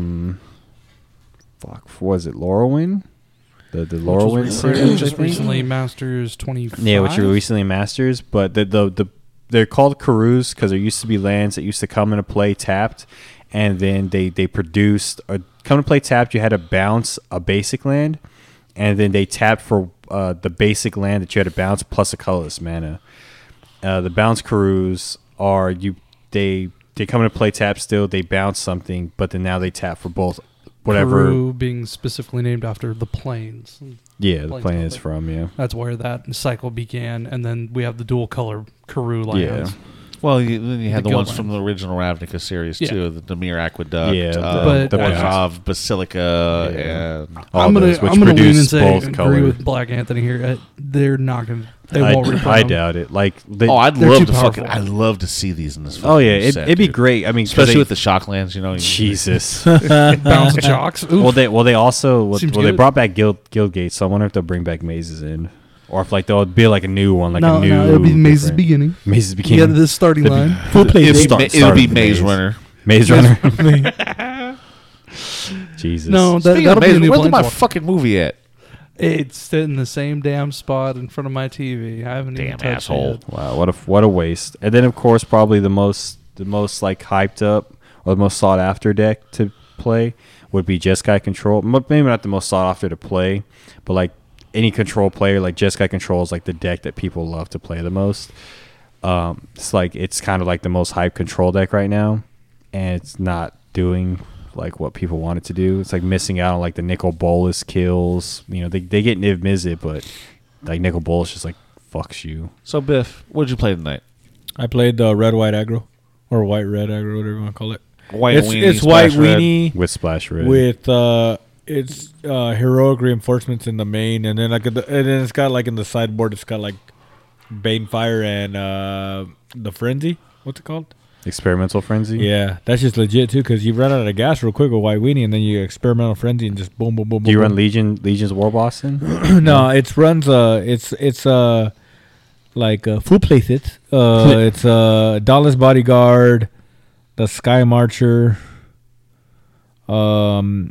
[SPEAKER 4] was it Laurelwind? The Laurelwind series, I
[SPEAKER 5] Just
[SPEAKER 4] think?
[SPEAKER 5] recently Masters 25.
[SPEAKER 4] Yeah, which were recently Masters, but they're called Karus because there used to be lands that used to come into play tapped, and then they produced come to play tapped. You had to bounce a basic land, and then they tapped for the basic land that you had to bounce plus a colorless mana. The bounce Karus are they come into play tap still. They bounce something, but then now they tap for both whatever.
[SPEAKER 5] Peru being specifically named after the plains.
[SPEAKER 4] Yeah, the
[SPEAKER 5] Plains
[SPEAKER 4] plan
[SPEAKER 5] of
[SPEAKER 4] is
[SPEAKER 5] it.
[SPEAKER 4] from
[SPEAKER 5] That's where that cycle began, and then we have the dual color Karoo lands.
[SPEAKER 3] Well, then you had
[SPEAKER 5] The
[SPEAKER 3] the ones
[SPEAKER 5] guild
[SPEAKER 3] from the original Ravnica series
[SPEAKER 5] Yeah.
[SPEAKER 3] too, the Demir Aqueduct,
[SPEAKER 4] Yeah,
[SPEAKER 5] But-
[SPEAKER 3] Orhov, Basilica,
[SPEAKER 4] Yeah.
[SPEAKER 3] and
[SPEAKER 4] All
[SPEAKER 5] I'm gonna
[SPEAKER 4] those, which
[SPEAKER 5] lean and
[SPEAKER 4] produce
[SPEAKER 5] say
[SPEAKER 4] both
[SPEAKER 5] agree
[SPEAKER 4] color.
[SPEAKER 5] with Black Anthony here. They're not gonna. They
[SPEAKER 4] I
[SPEAKER 5] won't reprint
[SPEAKER 4] I
[SPEAKER 5] them.
[SPEAKER 4] doubt it. Like,
[SPEAKER 3] I'd
[SPEAKER 5] They're
[SPEAKER 3] love
[SPEAKER 5] too
[SPEAKER 3] to
[SPEAKER 5] powerful.
[SPEAKER 3] I'd love to see these in this.
[SPEAKER 4] oh yeah,
[SPEAKER 3] fucking set,
[SPEAKER 4] it'd be
[SPEAKER 3] dude.
[SPEAKER 4] great. I mean, 'cause
[SPEAKER 3] especially
[SPEAKER 4] they-
[SPEAKER 3] with the Shocklands, you know.
[SPEAKER 4] Jesus.
[SPEAKER 5] Bounce and shocks. Oof.
[SPEAKER 4] well, they also
[SPEAKER 5] Seems
[SPEAKER 4] they
[SPEAKER 5] good.
[SPEAKER 4] brought back Guild Gates, so I wonder if they'll bring back mazes in, or if like they'll be like a new one, like
[SPEAKER 5] no,
[SPEAKER 4] a new.
[SPEAKER 5] no, it'll be Maze's
[SPEAKER 4] different-
[SPEAKER 5] beginning.
[SPEAKER 4] Mazes
[SPEAKER 5] You
[SPEAKER 4] beginning.
[SPEAKER 5] got this starting line.
[SPEAKER 2] Full play
[SPEAKER 3] It'll
[SPEAKER 2] date.
[SPEAKER 3] be, it'll be Maze Runner.
[SPEAKER 4] Maze Runner. Jesus.
[SPEAKER 5] No,
[SPEAKER 3] Speaking
[SPEAKER 5] that'll
[SPEAKER 3] of
[SPEAKER 5] be a
[SPEAKER 3] Maze,
[SPEAKER 5] new
[SPEAKER 3] where's my
[SPEAKER 5] Planeswalker.
[SPEAKER 3] fucking movie at?
[SPEAKER 5] It's in the same damn spot in front of my TV. I haven't even
[SPEAKER 3] Damn
[SPEAKER 5] touched
[SPEAKER 3] asshole.
[SPEAKER 5] it.
[SPEAKER 4] Wow, what a waste. And then of course probably the most like hyped up or the most sought after deck to play would be Jeskai Control. Maybe not the most sought after to play, but like any control player, like Jeskai Control is like the deck that people love to play the most. It's kind of like the most hyped control deck right now, and it's not doing like what people want it to do. It's like missing out on like the Nicol Bolas kills. You know, they get Niv Mizzet, but like Nicol Bolas just like fucks you.
[SPEAKER 3] So Biff, what'd you play tonight?
[SPEAKER 2] I played red white aggro or white red aggro, whatever you want to call it.
[SPEAKER 3] White
[SPEAKER 2] it's
[SPEAKER 3] weenie,
[SPEAKER 2] it's white
[SPEAKER 3] splash red.
[SPEAKER 2] weenie
[SPEAKER 4] With Splash Red.
[SPEAKER 2] with it's heroic reinforcements in the main, and then and then it's got like in the sideboard it's got like Banefire and the Frenzy. What's it called?
[SPEAKER 4] Experimental Frenzy.
[SPEAKER 2] Yeah, that's just legit too because you run out of gas real quick with white weenie, and then you experimental frenzy and just boom, boom, boom.
[SPEAKER 4] Do you
[SPEAKER 2] boom,
[SPEAKER 4] run
[SPEAKER 2] boom.
[SPEAKER 4] Legion's War Boss in?
[SPEAKER 2] No, it runs it's like full play it. It's Dauntless Bodyguard, the Sky Marcher,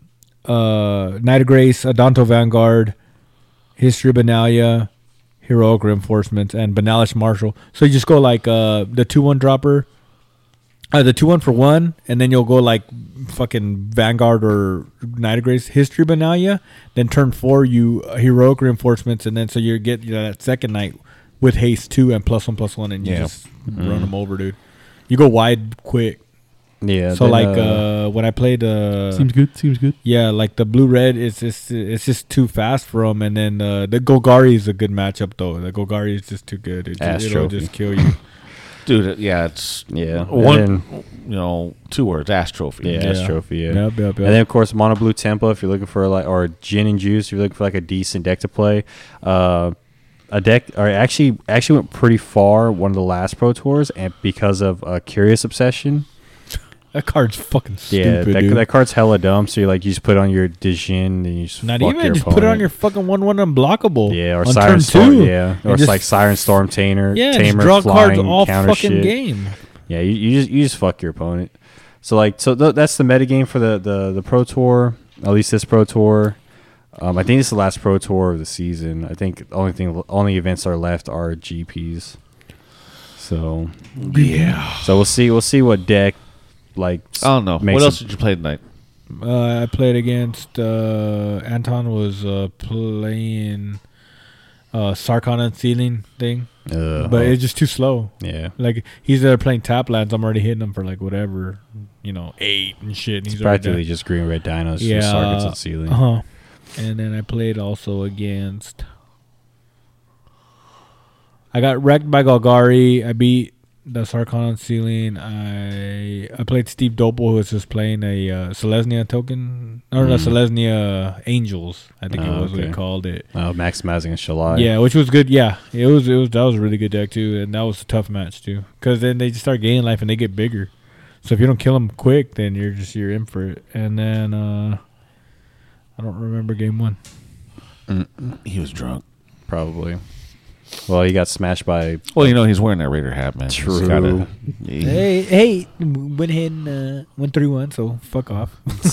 [SPEAKER 2] Knight of Grace, Adonto Vanguard, History of Benalia, Heroic Reinforcements, and Benalish Marshal. So you just go like the 2-1 dropper, the 2-1 for 1, and then you'll go like fucking Vanguard or Knight of Grace, History of Benalia. Then turn 4, you Heroic Reinforcements, and then so you get that second Knight with haste 2 and +1/+1, and you just run them over, dude. You go wide quick.
[SPEAKER 4] Yeah.
[SPEAKER 2] So
[SPEAKER 4] then,
[SPEAKER 2] like when I played
[SPEAKER 5] Seems good.
[SPEAKER 2] yeah, like the blue red, it's just too fast for him, and then the Golgari is a good matchup though. The Golgari is just too good. It'll just kill you.
[SPEAKER 3] Dude, it's
[SPEAKER 4] and
[SPEAKER 3] one,
[SPEAKER 4] then-
[SPEAKER 3] 2 words, Ass Trophy.
[SPEAKER 4] Yeah, Ass Trophy. Yeah.
[SPEAKER 2] Yep.
[SPEAKER 4] And then of course Mono Blue Tempo if you're looking for like, or Gin and Juice if you're looking for like a decent deck to play. A deck, or actually went pretty far one of the last Pro Tours, and because of Curious Obsession.
[SPEAKER 2] That card's fucking stupid,
[SPEAKER 4] Yeah,
[SPEAKER 2] dude.
[SPEAKER 4] that card's hella dumb. So you just put on your Dijin and you just
[SPEAKER 2] Not
[SPEAKER 4] fuck
[SPEAKER 2] even
[SPEAKER 4] your
[SPEAKER 2] just
[SPEAKER 4] opponent.
[SPEAKER 2] put it on your fucking 1/1 unblockable.
[SPEAKER 4] Yeah, or
[SPEAKER 2] on
[SPEAKER 4] Siren
[SPEAKER 2] turn
[SPEAKER 4] Storm.
[SPEAKER 2] 2.
[SPEAKER 4] Yeah, or
[SPEAKER 2] And
[SPEAKER 4] it's
[SPEAKER 2] just-
[SPEAKER 4] like Siren Storm Tamer.
[SPEAKER 2] Yeah,
[SPEAKER 4] Tamer
[SPEAKER 2] just draw
[SPEAKER 4] flying
[SPEAKER 2] cards all
[SPEAKER 4] counter
[SPEAKER 2] fucking
[SPEAKER 4] shit.
[SPEAKER 2] game.
[SPEAKER 4] Yeah, you just fuck your opponent. So that's the metagame for the Pro Tour. At least this Pro Tour. I think it's the last Pro Tour of the season. I think the only events that are left are GPs. So
[SPEAKER 3] Yeah.
[SPEAKER 4] So we'll see what deck like.
[SPEAKER 3] I don't know.
[SPEAKER 4] makes
[SPEAKER 3] What else
[SPEAKER 4] it-
[SPEAKER 3] did you play tonight?
[SPEAKER 2] I played against Anton was playing Sarkhan Unsealing thing, but it's just too slow.
[SPEAKER 4] Yeah.
[SPEAKER 2] Like he's there playing tap lands. I'm already hitting him for like whatever, 8 and shit. And
[SPEAKER 4] It's
[SPEAKER 2] he's already
[SPEAKER 4] practically
[SPEAKER 2] done.
[SPEAKER 4] just green red dinos.
[SPEAKER 2] Yeah.
[SPEAKER 4] Just targets on ceiling.
[SPEAKER 2] And then I played also against. I got wrecked by Golgari. I beat the Sarkhan Unsealing. I played Steve Doppel, who was just playing a Selesnya token, or the Selesnya Angels. I think it was what he
[SPEAKER 4] okay.
[SPEAKER 2] called it.
[SPEAKER 4] Maximizing a Shalai.
[SPEAKER 2] Yeah, which was good. Yeah, it was that was a really good deck too, and that was a tough match too. Because then they just start gaining life and they get bigger. So if you don't kill them quick, then you're in for it. And then I don't remember game 1.
[SPEAKER 3] He was drunk.
[SPEAKER 4] Probably. Well, he got smashed by.
[SPEAKER 3] Well, he's wearing that Raider hat, man. He's
[SPEAKER 4] True.
[SPEAKER 2] Hey, went ahead and went 3-1, so fuck off.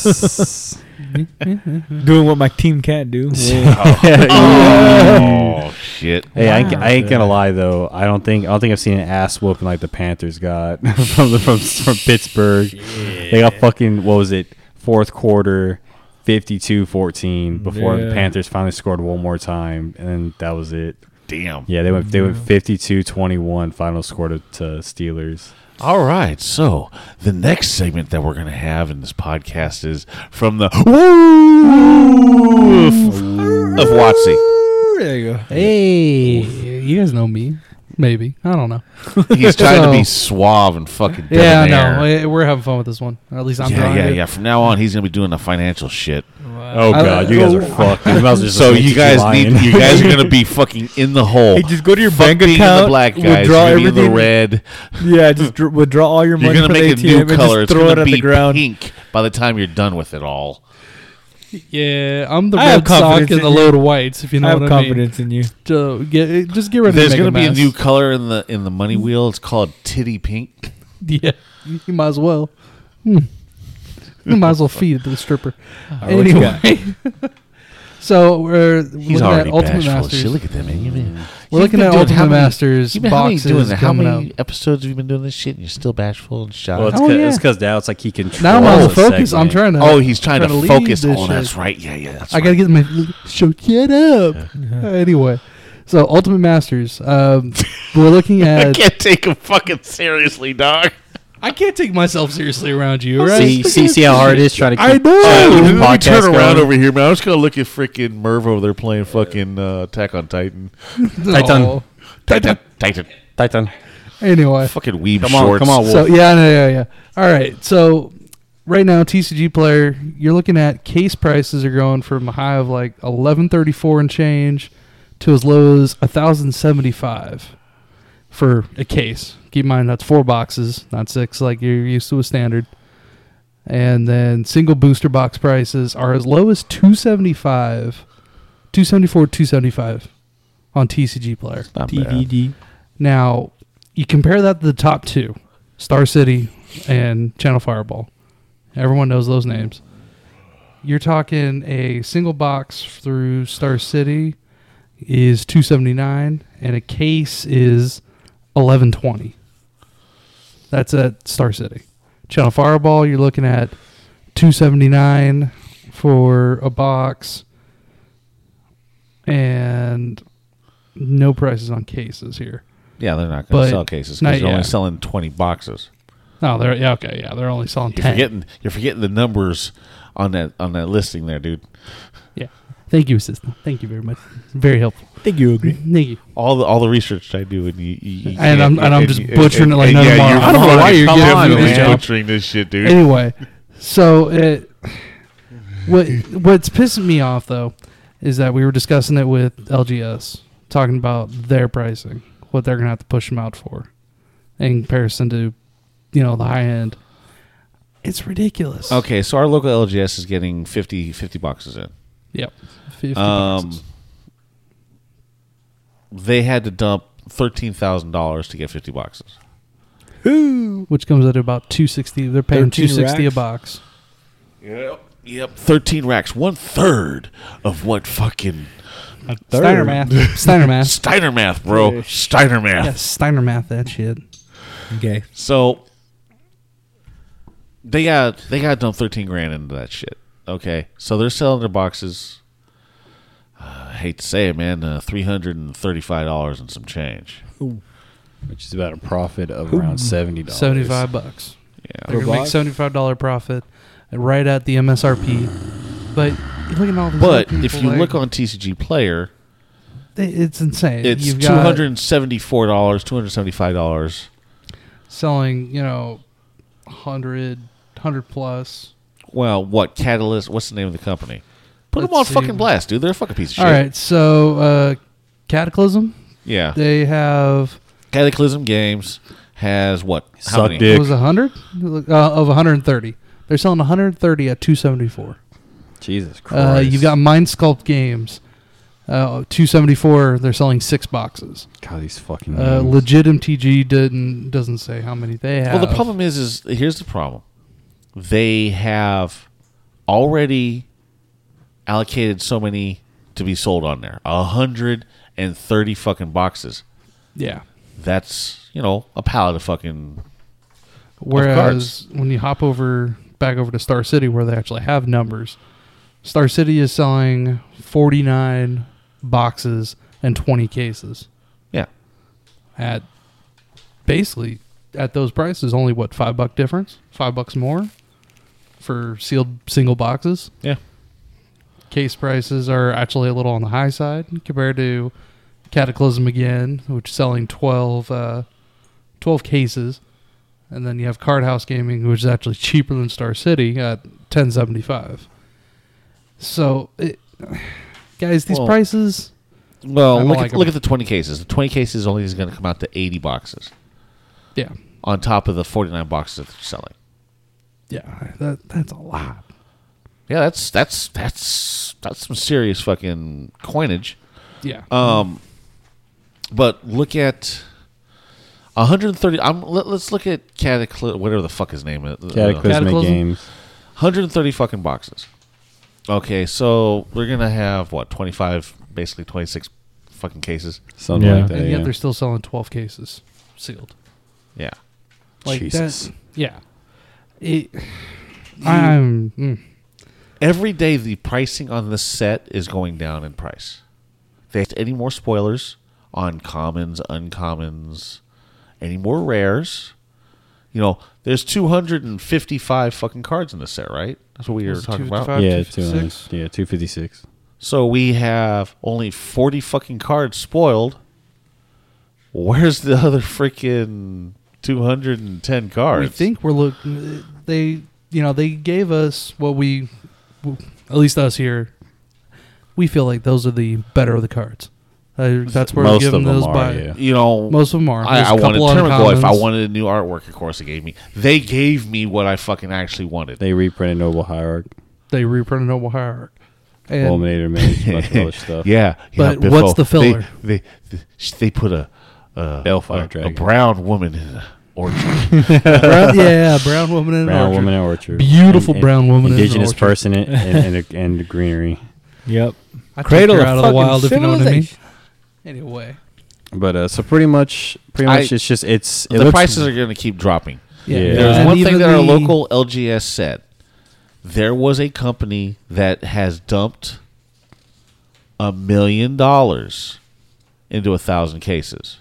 [SPEAKER 2] Doing what my team can't do.
[SPEAKER 3] Oh shit!
[SPEAKER 4] Hey, I ain't gonna lie though. I don't think I've seen an ass whooping like the Panthers got from Pittsburgh. They got fucking, what was it, fourth quarter, 52-14 before the
[SPEAKER 2] Yeah.
[SPEAKER 4] Panthers finally scored one more time, and that was it.
[SPEAKER 3] Damn.
[SPEAKER 4] Yeah, they went 52-21 final score to Steelers.
[SPEAKER 3] All right. So the next segment that we're gonna have in this podcast is from the Woof of Watsy.
[SPEAKER 2] There you go.
[SPEAKER 5] Hey, you guys know me. Maybe. I don't know.
[SPEAKER 3] He's trying to be
[SPEAKER 5] So-
[SPEAKER 3] suave and fucking
[SPEAKER 5] Yeah, I
[SPEAKER 3] debonair.
[SPEAKER 5] know. We're having fun with this one. Or at least I'm trying to.
[SPEAKER 3] Yeah. From now on, he's gonna be doing the financial shit.
[SPEAKER 4] Oh god, you guys are fucked. You might as well just
[SPEAKER 3] So
[SPEAKER 4] listen to
[SPEAKER 3] you guys
[SPEAKER 4] lying.
[SPEAKER 3] you guys are gonna be fucking in the hole.
[SPEAKER 2] Hey, just go to your
[SPEAKER 3] Fuck
[SPEAKER 2] bank
[SPEAKER 3] being in
[SPEAKER 2] account,
[SPEAKER 3] the black guys.
[SPEAKER 2] withdraw
[SPEAKER 3] You're gonna be in the
[SPEAKER 2] everything.
[SPEAKER 3] red.
[SPEAKER 2] Yeah, just withdraw all your
[SPEAKER 3] You're
[SPEAKER 2] money
[SPEAKER 3] gonna
[SPEAKER 2] from
[SPEAKER 3] make
[SPEAKER 2] the
[SPEAKER 3] a
[SPEAKER 2] ATM
[SPEAKER 3] new
[SPEAKER 2] and
[SPEAKER 3] color.
[SPEAKER 2] just
[SPEAKER 3] It's
[SPEAKER 2] throw it
[SPEAKER 3] gonna
[SPEAKER 2] at
[SPEAKER 3] be
[SPEAKER 2] the ground.
[SPEAKER 3] pink by the time you're done with it all.
[SPEAKER 5] Yeah, I'm the
[SPEAKER 2] I have
[SPEAKER 5] red sock
[SPEAKER 2] confidence
[SPEAKER 5] and the
[SPEAKER 2] in you.
[SPEAKER 5] load of whites. If you know
[SPEAKER 2] I have
[SPEAKER 5] what
[SPEAKER 2] confidence in you.
[SPEAKER 5] I mean. So just get ready.
[SPEAKER 3] There's
[SPEAKER 5] to
[SPEAKER 3] gonna
[SPEAKER 5] make
[SPEAKER 3] be a
[SPEAKER 5] mess.
[SPEAKER 3] new color in the money wheel. It's called titty pink.
[SPEAKER 5] Yeah, you might as well. You might as well feed it to the stripper.
[SPEAKER 2] What you got?
[SPEAKER 5] Anyway, so we're
[SPEAKER 3] He's
[SPEAKER 5] looking
[SPEAKER 3] already
[SPEAKER 5] at Ultimate
[SPEAKER 3] bashful.
[SPEAKER 5] Masters.
[SPEAKER 3] Shit, look at that, man.
[SPEAKER 5] We're looking at Ultimate Masters boxes
[SPEAKER 3] How
[SPEAKER 5] coming
[SPEAKER 3] many
[SPEAKER 5] up.
[SPEAKER 3] episodes have you been doing this shit and you're still bashful and shy?
[SPEAKER 4] Well,
[SPEAKER 5] Oh, yeah.
[SPEAKER 4] it's because now it's like he controls.
[SPEAKER 5] Now I'm on the
[SPEAKER 4] the
[SPEAKER 5] focus. I'm
[SPEAKER 4] segment.
[SPEAKER 5] trying to.
[SPEAKER 3] He's trying to
[SPEAKER 5] lead
[SPEAKER 3] focus.
[SPEAKER 5] this
[SPEAKER 3] Oh, that's
[SPEAKER 5] shit.
[SPEAKER 3] right. Yeah, that's
[SPEAKER 5] I
[SPEAKER 3] right.
[SPEAKER 5] gotta get my show. Get up. Anyway, so Ultimate Masters. We're looking
[SPEAKER 3] I
[SPEAKER 5] at.
[SPEAKER 3] can't take him fucking seriously, dog.
[SPEAKER 5] I can't take myself seriously around you, right?
[SPEAKER 4] See how hard it is trying to keep.
[SPEAKER 5] I know.
[SPEAKER 4] trying to keep the
[SPEAKER 3] Let me
[SPEAKER 4] podcast
[SPEAKER 3] turn around
[SPEAKER 4] going.
[SPEAKER 3] over here, man. I'm just gonna look at freaking Merv over there playing fucking Attack on Titan.
[SPEAKER 4] Titan.
[SPEAKER 5] Oh.
[SPEAKER 3] Titan.
[SPEAKER 5] Anyway,
[SPEAKER 3] Fucking weeb
[SPEAKER 4] Come on,
[SPEAKER 3] shorts.
[SPEAKER 4] come on, Wolf.
[SPEAKER 5] so yeah. All right, so right now TCG player, you're looking at case prices are going from a high of like 1134 and change to as low as 1075 for a case. Keep in mind that's 4 boxes, not 6 like you're used to with standard. And then single booster box prices are as low as 275, 274, 275 on TCG player.
[SPEAKER 3] Not bad.
[SPEAKER 2] DVD.
[SPEAKER 5] Now, you compare that to the top 2, Star City and Channel Fireball. Everyone knows those names. you're talking a single box through Star City is $279, and a case is $11.20. That's at Star City. Channel Fireball, you're looking at $279 for a box, and no prices on cases here.
[SPEAKER 3] Yeah, they're not going
[SPEAKER 5] But
[SPEAKER 3] to sell cases
[SPEAKER 5] not
[SPEAKER 3] because you're only
[SPEAKER 5] yet.
[SPEAKER 3] selling 20 boxes.
[SPEAKER 5] Oh, they're only selling
[SPEAKER 3] You're
[SPEAKER 5] 10.
[SPEAKER 3] forgetting the numbers on that listing there, dude.
[SPEAKER 5] Yeah. Thank you, assistant. Thank you very much. Very helpful.
[SPEAKER 2] think you agree.
[SPEAKER 5] Thank you.
[SPEAKER 3] All the research I do, and you
[SPEAKER 5] And
[SPEAKER 3] can't-
[SPEAKER 5] I'm just butchering it like none
[SPEAKER 3] yeah,
[SPEAKER 5] tomorrow.
[SPEAKER 3] you're
[SPEAKER 5] I don't know why you're
[SPEAKER 3] fucking
[SPEAKER 5] giving me
[SPEAKER 3] definitely
[SPEAKER 5] this job.
[SPEAKER 3] butchering this shit, dude.
[SPEAKER 5] Anyway, so what's pissing me off though is that we were discussing it with LGS, talking about their pricing, what they're gonna have to push them out for, in comparison to, the high end. It's ridiculous.
[SPEAKER 3] Okay, so our local LGS is getting 50 boxes in.
[SPEAKER 5] Yep. 50 boxes.
[SPEAKER 3] They had to dump $13,000 to get 50 boxes.
[SPEAKER 5] Which comes at about $260. They're paying
[SPEAKER 2] 13
[SPEAKER 5] $260 a
[SPEAKER 2] racks?
[SPEAKER 5] box.
[SPEAKER 3] Yep, 13 racks, 1/3 of what fucking
[SPEAKER 5] Steiner math. Steiner math.
[SPEAKER 3] Steiner math, bro. Steiner math.
[SPEAKER 5] Yeah, Steiner math that shit.
[SPEAKER 2] Okay.
[SPEAKER 3] So they got to dump 13 grand into that shit. Okay, so they're selling their boxes. I hate to say it, man, $335 and some change.
[SPEAKER 4] Which is about a profit of around $70.
[SPEAKER 5] $75.
[SPEAKER 3] Yeah,
[SPEAKER 5] They're gonna make $75 profit, right at the MSRP. But you look at all these other
[SPEAKER 3] but
[SPEAKER 5] people,
[SPEAKER 3] if you
[SPEAKER 5] like,
[SPEAKER 3] look on TCG Player,
[SPEAKER 5] it's insane.
[SPEAKER 3] it's
[SPEAKER 5] You've got
[SPEAKER 3] $274, $275.
[SPEAKER 5] selling, 100 plus.
[SPEAKER 3] Well, what Catalyst? What's the name of the company? Put them on
[SPEAKER 5] Let's see.
[SPEAKER 3] fucking blast, dude. They're a fucking piece of shit.
[SPEAKER 5] All right, so Cataclysm,
[SPEAKER 3] Yeah.
[SPEAKER 5] they have
[SPEAKER 3] Cataclysm Games has what? How
[SPEAKER 4] Suck
[SPEAKER 3] many?
[SPEAKER 4] dick.
[SPEAKER 5] it was 100 of 130. They're selling 130 at 274.
[SPEAKER 4] Jesus Christ.
[SPEAKER 5] You've got Mind Sculpt Games, 274. They're selling 6 boxes.
[SPEAKER 4] God, these fucking names.
[SPEAKER 5] Legit MTG doesn't say how many they have.
[SPEAKER 3] Well, the problem is here's the problem. They have already allocated so many to be sold on there. 130 fucking boxes.
[SPEAKER 5] Yeah.
[SPEAKER 3] That's, a pallet of fucking
[SPEAKER 5] Whereas when you hop back over to Star City, where they actually have numbers, Star City is selling 49 boxes and 20 cases
[SPEAKER 3] yeah.
[SPEAKER 5] at basically at those prices. Only what, $5 difference? $5 more for sealed single boxes.
[SPEAKER 3] Yeah.
[SPEAKER 5] Case prices are actually a little on the high side compared to Cataclysm again, which is selling 12 cases. And then you have Card House Gaming, which is actually cheaper than Star City at $10.75. So, guys, these
[SPEAKER 3] Well,
[SPEAKER 5] prices.
[SPEAKER 3] Well,
[SPEAKER 5] I don't
[SPEAKER 3] look
[SPEAKER 5] like
[SPEAKER 3] at
[SPEAKER 5] 'em.
[SPEAKER 3] the 20 cases. The 20 cases only is going to come out to 80 boxes
[SPEAKER 5] Yeah.
[SPEAKER 3] on top of the 49 boxes that they're selling.
[SPEAKER 5] Yeah. That's a lot.
[SPEAKER 3] Yeah, that's some serious fucking coinage.
[SPEAKER 5] Yeah.
[SPEAKER 3] But look at 130. Let's look at whatever the fuck his name is.
[SPEAKER 4] Cataclysmic
[SPEAKER 5] Cataclysm?
[SPEAKER 4] Games.
[SPEAKER 3] 130 fucking boxes. Okay, so we're gonna have what 25, basically 26 fucking cases.
[SPEAKER 4] Something
[SPEAKER 2] Yeah.
[SPEAKER 4] like that.
[SPEAKER 5] and yet
[SPEAKER 4] Yeah.
[SPEAKER 5] they're still selling 12 cases sealed.
[SPEAKER 3] Yeah.
[SPEAKER 5] Like
[SPEAKER 4] Jesus.
[SPEAKER 5] that. Yeah. I'm.
[SPEAKER 3] Every day the pricing on this set is going down in price. They have any more spoilers on commons, uncommons, any more rares. There's 255 fucking cards in this set, right? That's what we were
[SPEAKER 5] Was it
[SPEAKER 3] talking about.
[SPEAKER 5] 255?
[SPEAKER 4] Yeah,
[SPEAKER 5] 256?
[SPEAKER 4] 256.
[SPEAKER 3] So we have only 40 fucking cards spoiled. Where's the other freaking 210 cards?
[SPEAKER 5] We think we're looking. They gave us what we, at least us here, we feel like those are the better of the cards. That's where we're
[SPEAKER 4] Most
[SPEAKER 5] giving
[SPEAKER 4] of them
[SPEAKER 5] those
[SPEAKER 4] are,
[SPEAKER 5] by.
[SPEAKER 4] yeah.
[SPEAKER 5] Most of them are. There's
[SPEAKER 3] I
[SPEAKER 5] a
[SPEAKER 3] wanted
[SPEAKER 5] couple
[SPEAKER 3] Terminacle. If I
[SPEAKER 5] uncommons.
[SPEAKER 3] wanted a new artwork, of course they gave me what I fucking actually wanted.
[SPEAKER 4] They reprinted Noble Hierarch,
[SPEAKER 5] They reprinted Noble Hierarch. And
[SPEAKER 4] Fulminator Mage, a bunch of other stuff.
[SPEAKER 3] Yeah,
[SPEAKER 5] But
[SPEAKER 3] Biffo,
[SPEAKER 5] what's the filler?
[SPEAKER 3] They put a
[SPEAKER 4] Bellfire
[SPEAKER 3] a
[SPEAKER 4] Dragon.
[SPEAKER 3] brown woman orchard.
[SPEAKER 5] brown woman in an
[SPEAKER 4] Brown
[SPEAKER 5] orchard.
[SPEAKER 4] woman in orchard.
[SPEAKER 5] Beautiful brown woman in an
[SPEAKER 4] Indigenous
[SPEAKER 5] orchard.
[SPEAKER 4] person and the greenery.
[SPEAKER 2] Yep.
[SPEAKER 5] I take
[SPEAKER 2] Cradle
[SPEAKER 5] her
[SPEAKER 2] of
[SPEAKER 5] out of the
[SPEAKER 2] fucking
[SPEAKER 5] wild, if you know what I mean.
[SPEAKER 2] civilization.
[SPEAKER 5] Anyway,
[SPEAKER 4] But so pretty much it's just it
[SPEAKER 3] The
[SPEAKER 4] looks-
[SPEAKER 3] prices are going to keep dropping.
[SPEAKER 4] Yeah.
[SPEAKER 3] There's
[SPEAKER 5] And
[SPEAKER 3] one
[SPEAKER 5] even
[SPEAKER 3] thing that our
[SPEAKER 5] the-
[SPEAKER 3] local LGS said. There was a company that has dumped $1 million into 1,000 cases.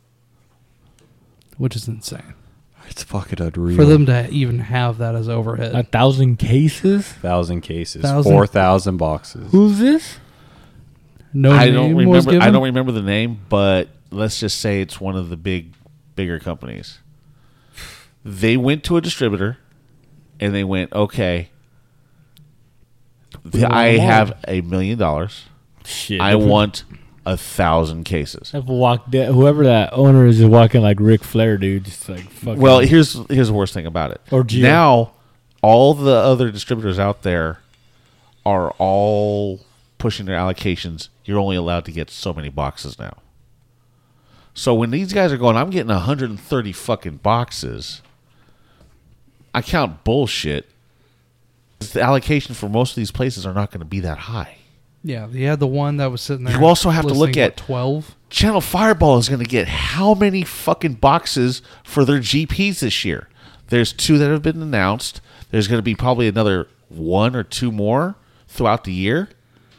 [SPEAKER 5] which is insane
[SPEAKER 4] It's fucking unreal.
[SPEAKER 5] for them to even have that as overhead.
[SPEAKER 2] 1,000 cases.
[SPEAKER 4] 1,000 cases,
[SPEAKER 5] 1,000?
[SPEAKER 4] 4,000 boxes.
[SPEAKER 2] Who's this?
[SPEAKER 5] No
[SPEAKER 3] I
[SPEAKER 5] name
[SPEAKER 3] don't
[SPEAKER 5] was
[SPEAKER 3] remember.
[SPEAKER 5] given?
[SPEAKER 3] I don't remember the name, but let's just say it's one of the bigger companies. They went to a distributor, and they went, "Okay,
[SPEAKER 5] We want
[SPEAKER 3] I
[SPEAKER 5] them all."
[SPEAKER 3] have $1 million.
[SPEAKER 2] Shit.
[SPEAKER 3] I want 1,000 cases."
[SPEAKER 2] I've walked. Whoever that owner is walking like Ric Flair, dude. Just like fucking.
[SPEAKER 3] Well, here's the worst thing about it.
[SPEAKER 2] Or Gio.
[SPEAKER 3] Now, all the other distributors out there are all pushing their allocations. You're only allowed to get so many boxes now. So when these guys are going, I'm getting 130 fucking boxes. I count bullshit. The allocation for most of these places are not going to be that high.
[SPEAKER 5] Yeah, you had the one that was sitting there.
[SPEAKER 3] You also have to look
[SPEAKER 5] listing,
[SPEAKER 3] at-
[SPEAKER 5] what, 12.
[SPEAKER 3] Channel Fireball is going to get how many fucking boxes for their GPs this year? There's 2 that have been announced. There's going to be probably another 1 or 2 more throughout the year.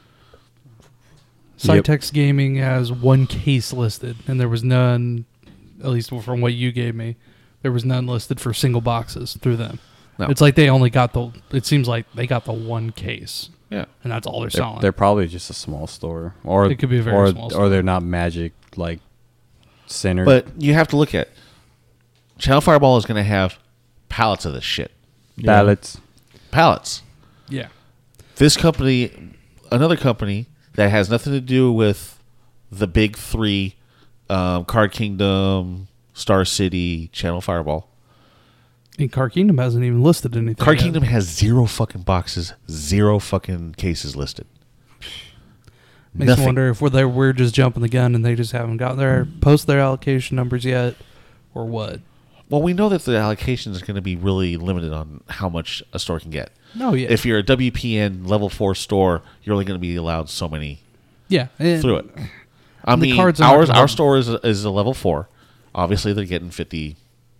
[SPEAKER 4] Yep.
[SPEAKER 5] Cytex Gaming has 1 case listed, and there was none, at least from what you gave me, there was none listed for single boxes through them.
[SPEAKER 3] No.
[SPEAKER 5] It's like they only got it seems like they got the 1 case,
[SPEAKER 3] Yeah.
[SPEAKER 5] and that's all they're
[SPEAKER 4] They're,
[SPEAKER 5] selling.
[SPEAKER 4] they're probably just a small store, or
[SPEAKER 5] It could be a very
[SPEAKER 4] or,
[SPEAKER 5] small store.
[SPEAKER 4] or they're not Magic like centered.
[SPEAKER 3] But you have to look at Channel Fireball is going to have pallets of this shit.
[SPEAKER 4] ballots.
[SPEAKER 3] Pallets.
[SPEAKER 5] Yeah.
[SPEAKER 3] This company, another company that has nothing to do with the big 3, Card Kingdom, Star City, Channel Fireball.
[SPEAKER 5] And Car Kingdom hasn't even listed anything.
[SPEAKER 3] Card
[SPEAKER 5] yet.
[SPEAKER 3] Kingdom has 0 fucking boxes, 0 fucking cases listed.
[SPEAKER 5] Makes me
[SPEAKER 3] Nothing.
[SPEAKER 5] wonder if we're just jumping the gun and they just haven't got their allocation numbers yet, or what.
[SPEAKER 3] Well, we know that the allocation is going to be really limited on how much a store can get.
[SPEAKER 5] No, yeah.
[SPEAKER 3] If you're a WPN level 4 store, you're only going to be allowed so many
[SPEAKER 5] Yeah. and-
[SPEAKER 3] through it. I
[SPEAKER 5] And the
[SPEAKER 3] mean,
[SPEAKER 5] cards are not gonna-
[SPEAKER 3] our store is a level 4. Obviously, they're getting 50.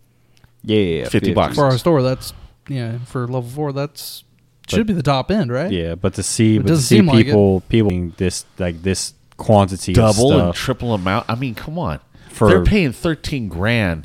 [SPEAKER 4] Yeah,
[SPEAKER 3] 50 bucks.
[SPEAKER 5] For our store, that's, for level 4, that's should be the top end, right?
[SPEAKER 4] Yeah, but to see,
[SPEAKER 5] It doesn't seem like
[SPEAKER 4] people doing this quantity of
[SPEAKER 3] Double and
[SPEAKER 4] stuff
[SPEAKER 3] triple amount. I mean, come on.
[SPEAKER 4] For-
[SPEAKER 3] They're paying $13,000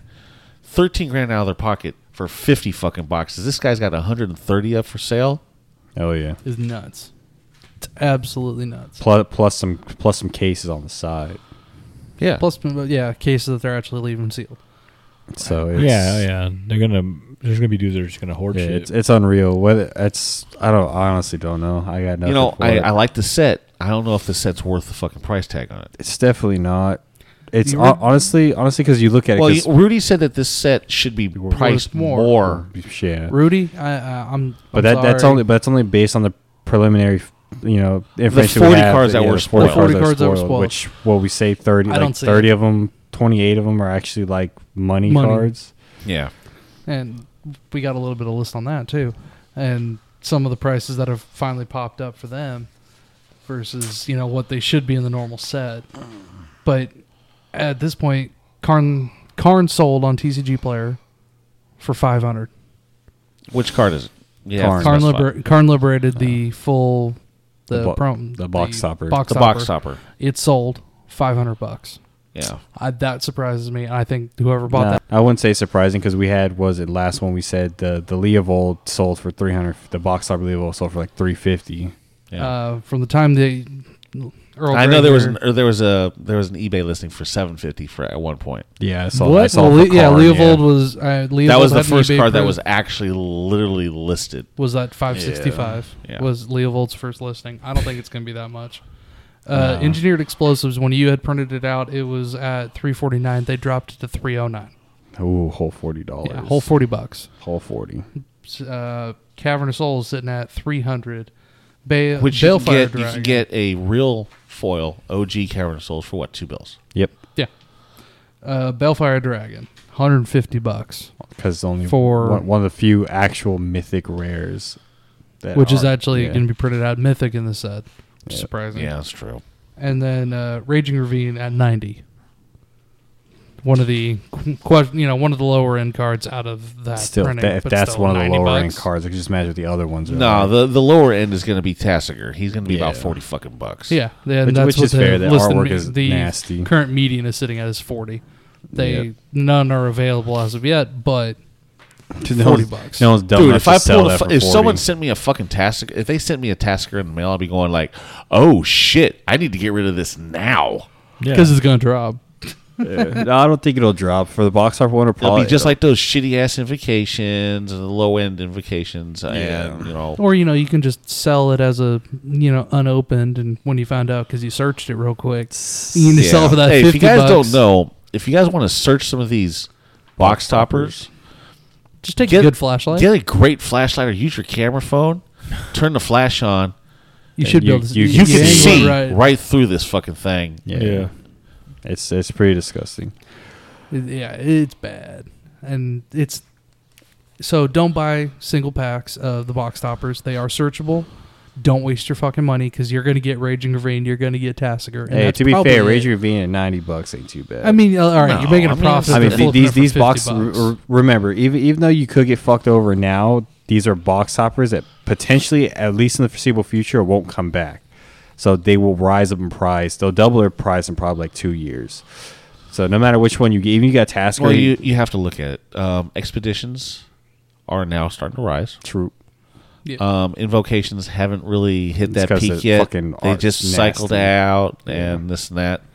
[SPEAKER 3] out of their pocket for 50 fucking boxes. This guy's got 130 up for sale.
[SPEAKER 4] Oh yeah,
[SPEAKER 5] Is nuts. It's absolutely nuts.
[SPEAKER 4] plus some cases on the side.
[SPEAKER 3] Yeah.
[SPEAKER 5] Plus, cases that they're actually leaving sealed.
[SPEAKER 4] So it's,
[SPEAKER 2] Yeah. There's gonna be dudes that are just gonna hoard
[SPEAKER 4] yeah,
[SPEAKER 2] shit.
[SPEAKER 4] it's unreal. Whether I honestly don't know. I got nothing. for
[SPEAKER 3] I
[SPEAKER 4] it.
[SPEAKER 3] like the set. I don't know if the set's worth the fucking price tag on it.
[SPEAKER 4] It's definitely not. It's
[SPEAKER 5] You read-
[SPEAKER 4] honestly because you look at
[SPEAKER 3] Well,
[SPEAKER 4] it. 'cause-
[SPEAKER 3] Rudy said that this set should be priced
[SPEAKER 5] more.
[SPEAKER 3] more.
[SPEAKER 4] yeah,
[SPEAKER 5] Rudy, I'm
[SPEAKER 4] but
[SPEAKER 5] I'm
[SPEAKER 4] that's
[SPEAKER 5] sorry.
[SPEAKER 4] only based on the preliminary, information.
[SPEAKER 3] 40
[SPEAKER 4] we have,
[SPEAKER 3] cards that were spoiled.
[SPEAKER 5] The 40 cards that were spoiled.
[SPEAKER 4] Which we say 30,
[SPEAKER 5] I don't
[SPEAKER 4] like
[SPEAKER 5] see
[SPEAKER 4] 30 of them, 28 of them are actually like money cards.
[SPEAKER 3] Yeah.
[SPEAKER 5] And we got a little bit of list on that too, and some of the prices that have finally popped up for them versus what they should be in the normal set. But at this point, Karn sold on TCG Player for $500.
[SPEAKER 3] Which card is it? Yeah.
[SPEAKER 4] Karn.
[SPEAKER 5] Karn liberated the full
[SPEAKER 4] The box topper.
[SPEAKER 3] The box topper.
[SPEAKER 5] It sold $500.
[SPEAKER 3] Yeah.
[SPEAKER 5] That surprises me. I think whoever bought that.
[SPEAKER 4] I wouldn't say surprising because we had last one we said the Leovold sold for 300. The box topper Leovold sold for like 350.
[SPEAKER 3] Yeah.
[SPEAKER 5] From the time they, Earl
[SPEAKER 3] I know there was
[SPEAKER 5] Grey
[SPEAKER 3] there was an eBay listing for $750 for at one point.
[SPEAKER 4] Yeah, I saw.
[SPEAKER 5] what?
[SPEAKER 4] I saw
[SPEAKER 5] Well,
[SPEAKER 4] for Karn,
[SPEAKER 5] Leovold
[SPEAKER 4] yeah.
[SPEAKER 5] was Leovold
[SPEAKER 3] That was the
[SPEAKER 5] had an
[SPEAKER 3] first
[SPEAKER 5] eBay
[SPEAKER 3] card that
[SPEAKER 5] price-
[SPEAKER 3] was actually literally listed.
[SPEAKER 5] was that 565
[SPEAKER 3] Yeah.
[SPEAKER 5] was Leovold's first listing. I don't think it's going to be that much.
[SPEAKER 3] No.
[SPEAKER 5] Engineered explosives, when you had printed it out, it was at $349. They dropped it to $309.
[SPEAKER 4] Ooh, whole $40.
[SPEAKER 5] Yeah, whole $40.
[SPEAKER 4] Whole 40.
[SPEAKER 5] Cavern of Souls sitting at $300.
[SPEAKER 3] Which you
[SPEAKER 5] Balefire
[SPEAKER 3] can
[SPEAKER 5] Dragon.
[SPEAKER 3] get a real foil OG Cavern of Souls for what, $2?
[SPEAKER 4] Yep.
[SPEAKER 5] Yeah. Balefire Dragon, $150,
[SPEAKER 4] because only
[SPEAKER 5] For-
[SPEAKER 4] one of the few actual mythic rares,
[SPEAKER 5] which is
[SPEAKER 4] are-
[SPEAKER 5] actually
[SPEAKER 4] yeah.
[SPEAKER 5] going to be printed out mythic in the set. Which is
[SPEAKER 4] Yeah.
[SPEAKER 5] surprising.
[SPEAKER 3] Yeah, that's true.
[SPEAKER 5] And then Raging Ravine at 90. One of the one of the lower end cards out of that
[SPEAKER 4] Still,
[SPEAKER 5] printing,
[SPEAKER 4] if
[SPEAKER 5] but
[SPEAKER 4] that's
[SPEAKER 5] still
[SPEAKER 4] one of the
[SPEAKER 5] 90
[SPEAKER 4] lower end
[SPEAKER 5] bucks.
[SPEAKER 4] cards, I can just imagine what the other ones are.
[SPEAKER 3] No, the lower end is going to be Tasigur. He's going to be about
[SPEAKER 4] Yeah.
[SPEAKER 3] 40 fucking bucks.
[SPEAKER 5] Yeah, and
[SPEAKER 4] Which-
[SPEAKER 5] that's
[SPEAKER 4] which
[SPEAKER 5] what
[SPEAKER 4] is
[SPEAKER 5] the
[SPEAKER 4] fair. The
[SPEAKER 5] listed
[SPEAKER 4] artwork is
[SPEAKER 5] the
[SPEAKER 4] nasty.
[SPEAKER 5] current median is sitting at is 40.
[SPEAKER 4] Yep.
[SPEAKER 5] None are available as of yet, but
[SPEAKER 4] no
[SPEAKER 5] 40
[SPEAKER 4] one's,
[SPEAKER 5] bucks.
[SPEAKER 4] No one's dumb
[SPEAKER 3] Dude,
[SPEAKER 4] enough
[SPEAKER 3] if I
[SPEAKER 4] to sell
[SPEAKER 3] pulled
[SPEAKER 4] that for
[SPEAKER 3] if
[SPEAKER 4] 40.
[SPEAKER 3] someone sent me a fucking Tasigur, if they sent me a Tasigur in the mail, I'd be going like, "Oh shit, I need to get rid of this now."
[SPEAKER 5] because it's going to drop.
[SPEAKER 4] No, I don't think it'll drop for the box office one.
[SPEAKER 3] It'll
[SPEAKER 4] Probably
[SPEAKER 3] be just like those shitty ass invocations and the low end invocations, and
[SPEAKER 5] Or you can just sell it as a unopened, and when you find out because you searched it real quick, you can just sell it for that
[SPEAKER 3] Hey,
[SPEAKER 5] 50
[SPEAKER 3] if you guys
[SPEAKER 5] bucks.
[SPEAKER 3] don't know, if you guys want to search some of these box toppers,
[SPEAKER 5] just take a good flashlight.
[SPEAKER 3] get a great flashlight, or use your camera phone, turn the flash on.
[SPEAKER 5] You should be
[SPEAKER 4] you-
[SPEAKER 5] able to.
[SPEAKER 4] you
[SPEAKER 3] You can
[SPEAKER 4] angle it
[SPEAKER 3] see
[SPEAKER 5] right.
[SPEAKER 3] right through this fucking thing.
[SPEAKER 4] yeah. It's pretty disgusting.
[SPEAKER 5] Yeah, it's bad, and it's so don't buy single packs of the box toppers. They are searchable. Don't waste your fucking money because you're going to get Raging Ravine, you're going to get Tasigur.
[SPEAKER 4] Hey, to be fair, Raging Ravine at $90 ain't too bad.
[SPEAKER 5] I mean, all right,
[SPEAKER 3] No,
[SPEAKER 5] you're making a
[SPEAKER 3] I mean,
[SPEAKER 5] profit.
[SPEAKER 4] I mean,
[SPEAKER 5] They're flipping
[SPEAKER 4] these
[SPEAKER 5] it for
[SPEAKER 4] these
[SPEAKER 5] 50
[SPEAKER 4] box.
[SPEAKER 5] bucks.
[SPEAKER 4] Remember, even though you could get fucked over now, these are box toppers that potentially, at least in the foreseeable future, won't come back. So they will rise up in price. They'll double their price in probably like 2 years. So no matter which one you get, even you got Tasker.
[SPEAKER 3] Well, you have to look at it. Expeditions are now starting to rise.
[SPEAKER 4] True.
[SPEAKER 3] Invocations haven't really hit
[SPEAKER 4] It's
[SPEAKER 3] that
[SPEAKER 4] 'cause
[SPEAKER 3] peak
[SPEAKER 4] the
[SPEAKER 3] yet.
[SPEAKER 4] fucking
[SPEAKER 3] They
[SPEAKER 4] art's
[SPEAKER 3] just cycled
[SPEAKER 4] nasty.
[SPEAKER 3] out and this and that.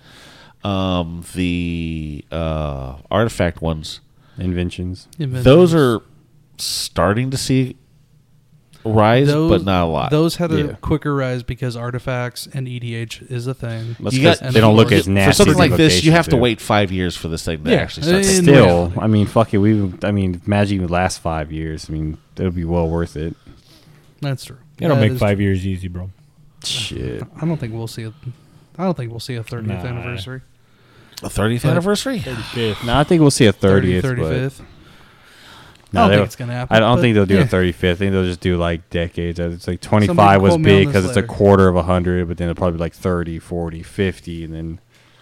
[SPEAKER 3] The artifact ones,
[SPEAKER 4] Inventions.
[SPEAKER 3] those are starting to see rise, but not a lot.
[SPEAKER 5] Those had a
[SPEAKER 4] Yeah.
[SPEAKER 5] quicker rise because artifacts and EDH is a thing.
[SPEAKER 4] That's
[SPEAKER 3] You
[SPEAKER 4] 'cause
[SPEAKER 3] got-
[SPEAKER 4] they don't look as
[SPEAKER 5] for
[SPEAKER 4] nasty.
[SPEAKER 3] For something
[SPEAKER 4] as
[SPEAKER 3] like this, you have to
[SPEAKER 4] Invocations do.
[SPEAKER 3] wait 5 years for this thing to
[SPEAKER 5] Yeah.
[SPEAKER 3] actually start.
[SPEAKER 5] In
[SPEAKER 3] to
[SPEAKER 4] Still, I mean, fuck it. Imagine it last 5 years. I mean, it'll be well worth it.
[SPEAKER 5] That's true.
[SPEAKER 2] It'll
[SPEAKER 5] That
[SPEAKER 2] make
[SPEAKER 5] is
[SPEAKER 2] 5 years easy, bro.
[SPEAKER 4] Shit.
[SPEAKER 5] I don't think we'll see a 30th
[SPEAKER 2] Nah.
[SPEAKER 5] anniversary.
[SPEAKER 3] A 30th
[SPEAKER 5] But-
[SPEAKER 3] anniversary?
[SPEAKER 4] No, I think we'll see a 30th.
[SPEAKER 5] 35th.
[SPEAKER 4] No,
[SPEAKER 5] I don't
[SPEAKER 4] they
[SPEAKER 5] think
[SPEAKER 4] don't-
[SPEAKER 5] it's gonna happen.
[SPEAKER 4] I don't
[SPEAKER 5] but
[SPEAKER 4] think they'll do
[SPEAKER 5] yeah.
[SPEAKER 4] a 35th. I think they'll just do like decades. It's like
[SPEAKER 5] Somebody
[SPEAKER 4] 25 was
[SPEAKER 5] quote me on
[SPEAKER 4] big
[SPEAKER 5] this
[SPEAKER 4] because it's a
[SPEAKER 5] later.
[SPEAKER 4] quarter of 100, but then it'll probably be like 30, 40, 50, and then.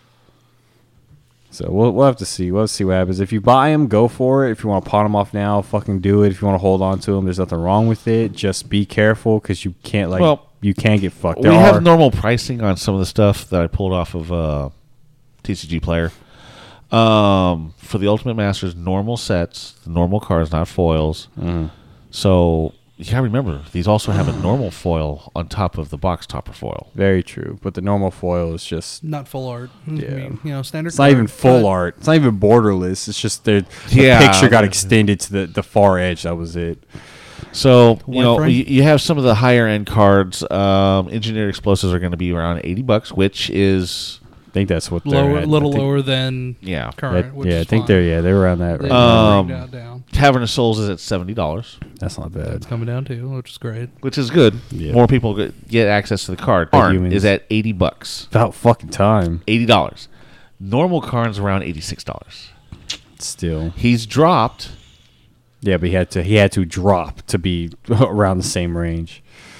[SPEAKER 4] So we'll have to see. We'll have to see what happens. If you buy them, go for it. If you want to pawn them off now, fucking do it. If you want to hold on to them, there's nothing wrong with it. Just be careful because you can't you can get fucked.
[SPEAKER 3] We have normal pricing on some of the stuff that I pulled off of TCG Player. For the Ultimate Masters normal sets, the normal cards, not foils. So you gotta remember, these also have a normal foil on top of the box topper foil.
[SPEAKER 4] Very true, but the normal foil is just.
[SPEAKER 5] Not full art.
[SPEAKER 4] Yeah.
[SPEAKER 5] I mean, standard.
[SPEAKER 4] It's not even
[SPEAKER 5] card,
[SPEAKER 4] full
[SPEAKER 5] but
[SPEAKER 4] art. It's not even borderless. It's just the
[SPEAKER 3] Yeah.
[SPEAKER 4] picture got extended to the far edge. That was it.
[SPEAKER 3] So
[SPEAKER 5] White frame?
[SPEAKER 3] you have some of the higher end cards. Engineered explosives are going to be around $80, which is
[SPEAKER 4] I think that's what they're
[SPEAKER 5] Lower,
[SPEAKER 4] at.
[SPEAKER 5] a little
[SPEAKER 4] I think-
[SPEAKER 5] lower than
[SPEAKER 3] yeah.
[SPEAKER 5] current. Which
[SPEAKER 4] I
[SPEAKER 5] is
[SPEAKER 4] think
[SPEAKER 5] fine.
[SPEAKER 4] they're around that.
[SPEAKER 5] They
[SPEAKER 4] Right.
[SPEAKER 5] bring that down.
[SPEAKER 3] Tavern of Souls is at $70,
[SPEAKER 4] That's not bad.
[SPEAKER 5] It's coming down too, which is great.
[SPEAKER 3] which is good.
[SPEAKER 4] Yeah.
[SPEAKER 3] More people get access to the card.
[SPEAKER 4] Like
[SPEAKER 3] Karn
[SPEAKER 4] humans.
[SPEAKER 3] is at $80.
[SPEAKER 4] About fucking time.
[SPEAKER 3] $80. Normal Karn's around $86.
[SPEAKER 4] Still,
[SPEAKER 3] He's dropped.
[SPEAKER 4] yeah, but he had to drop to be around the same range.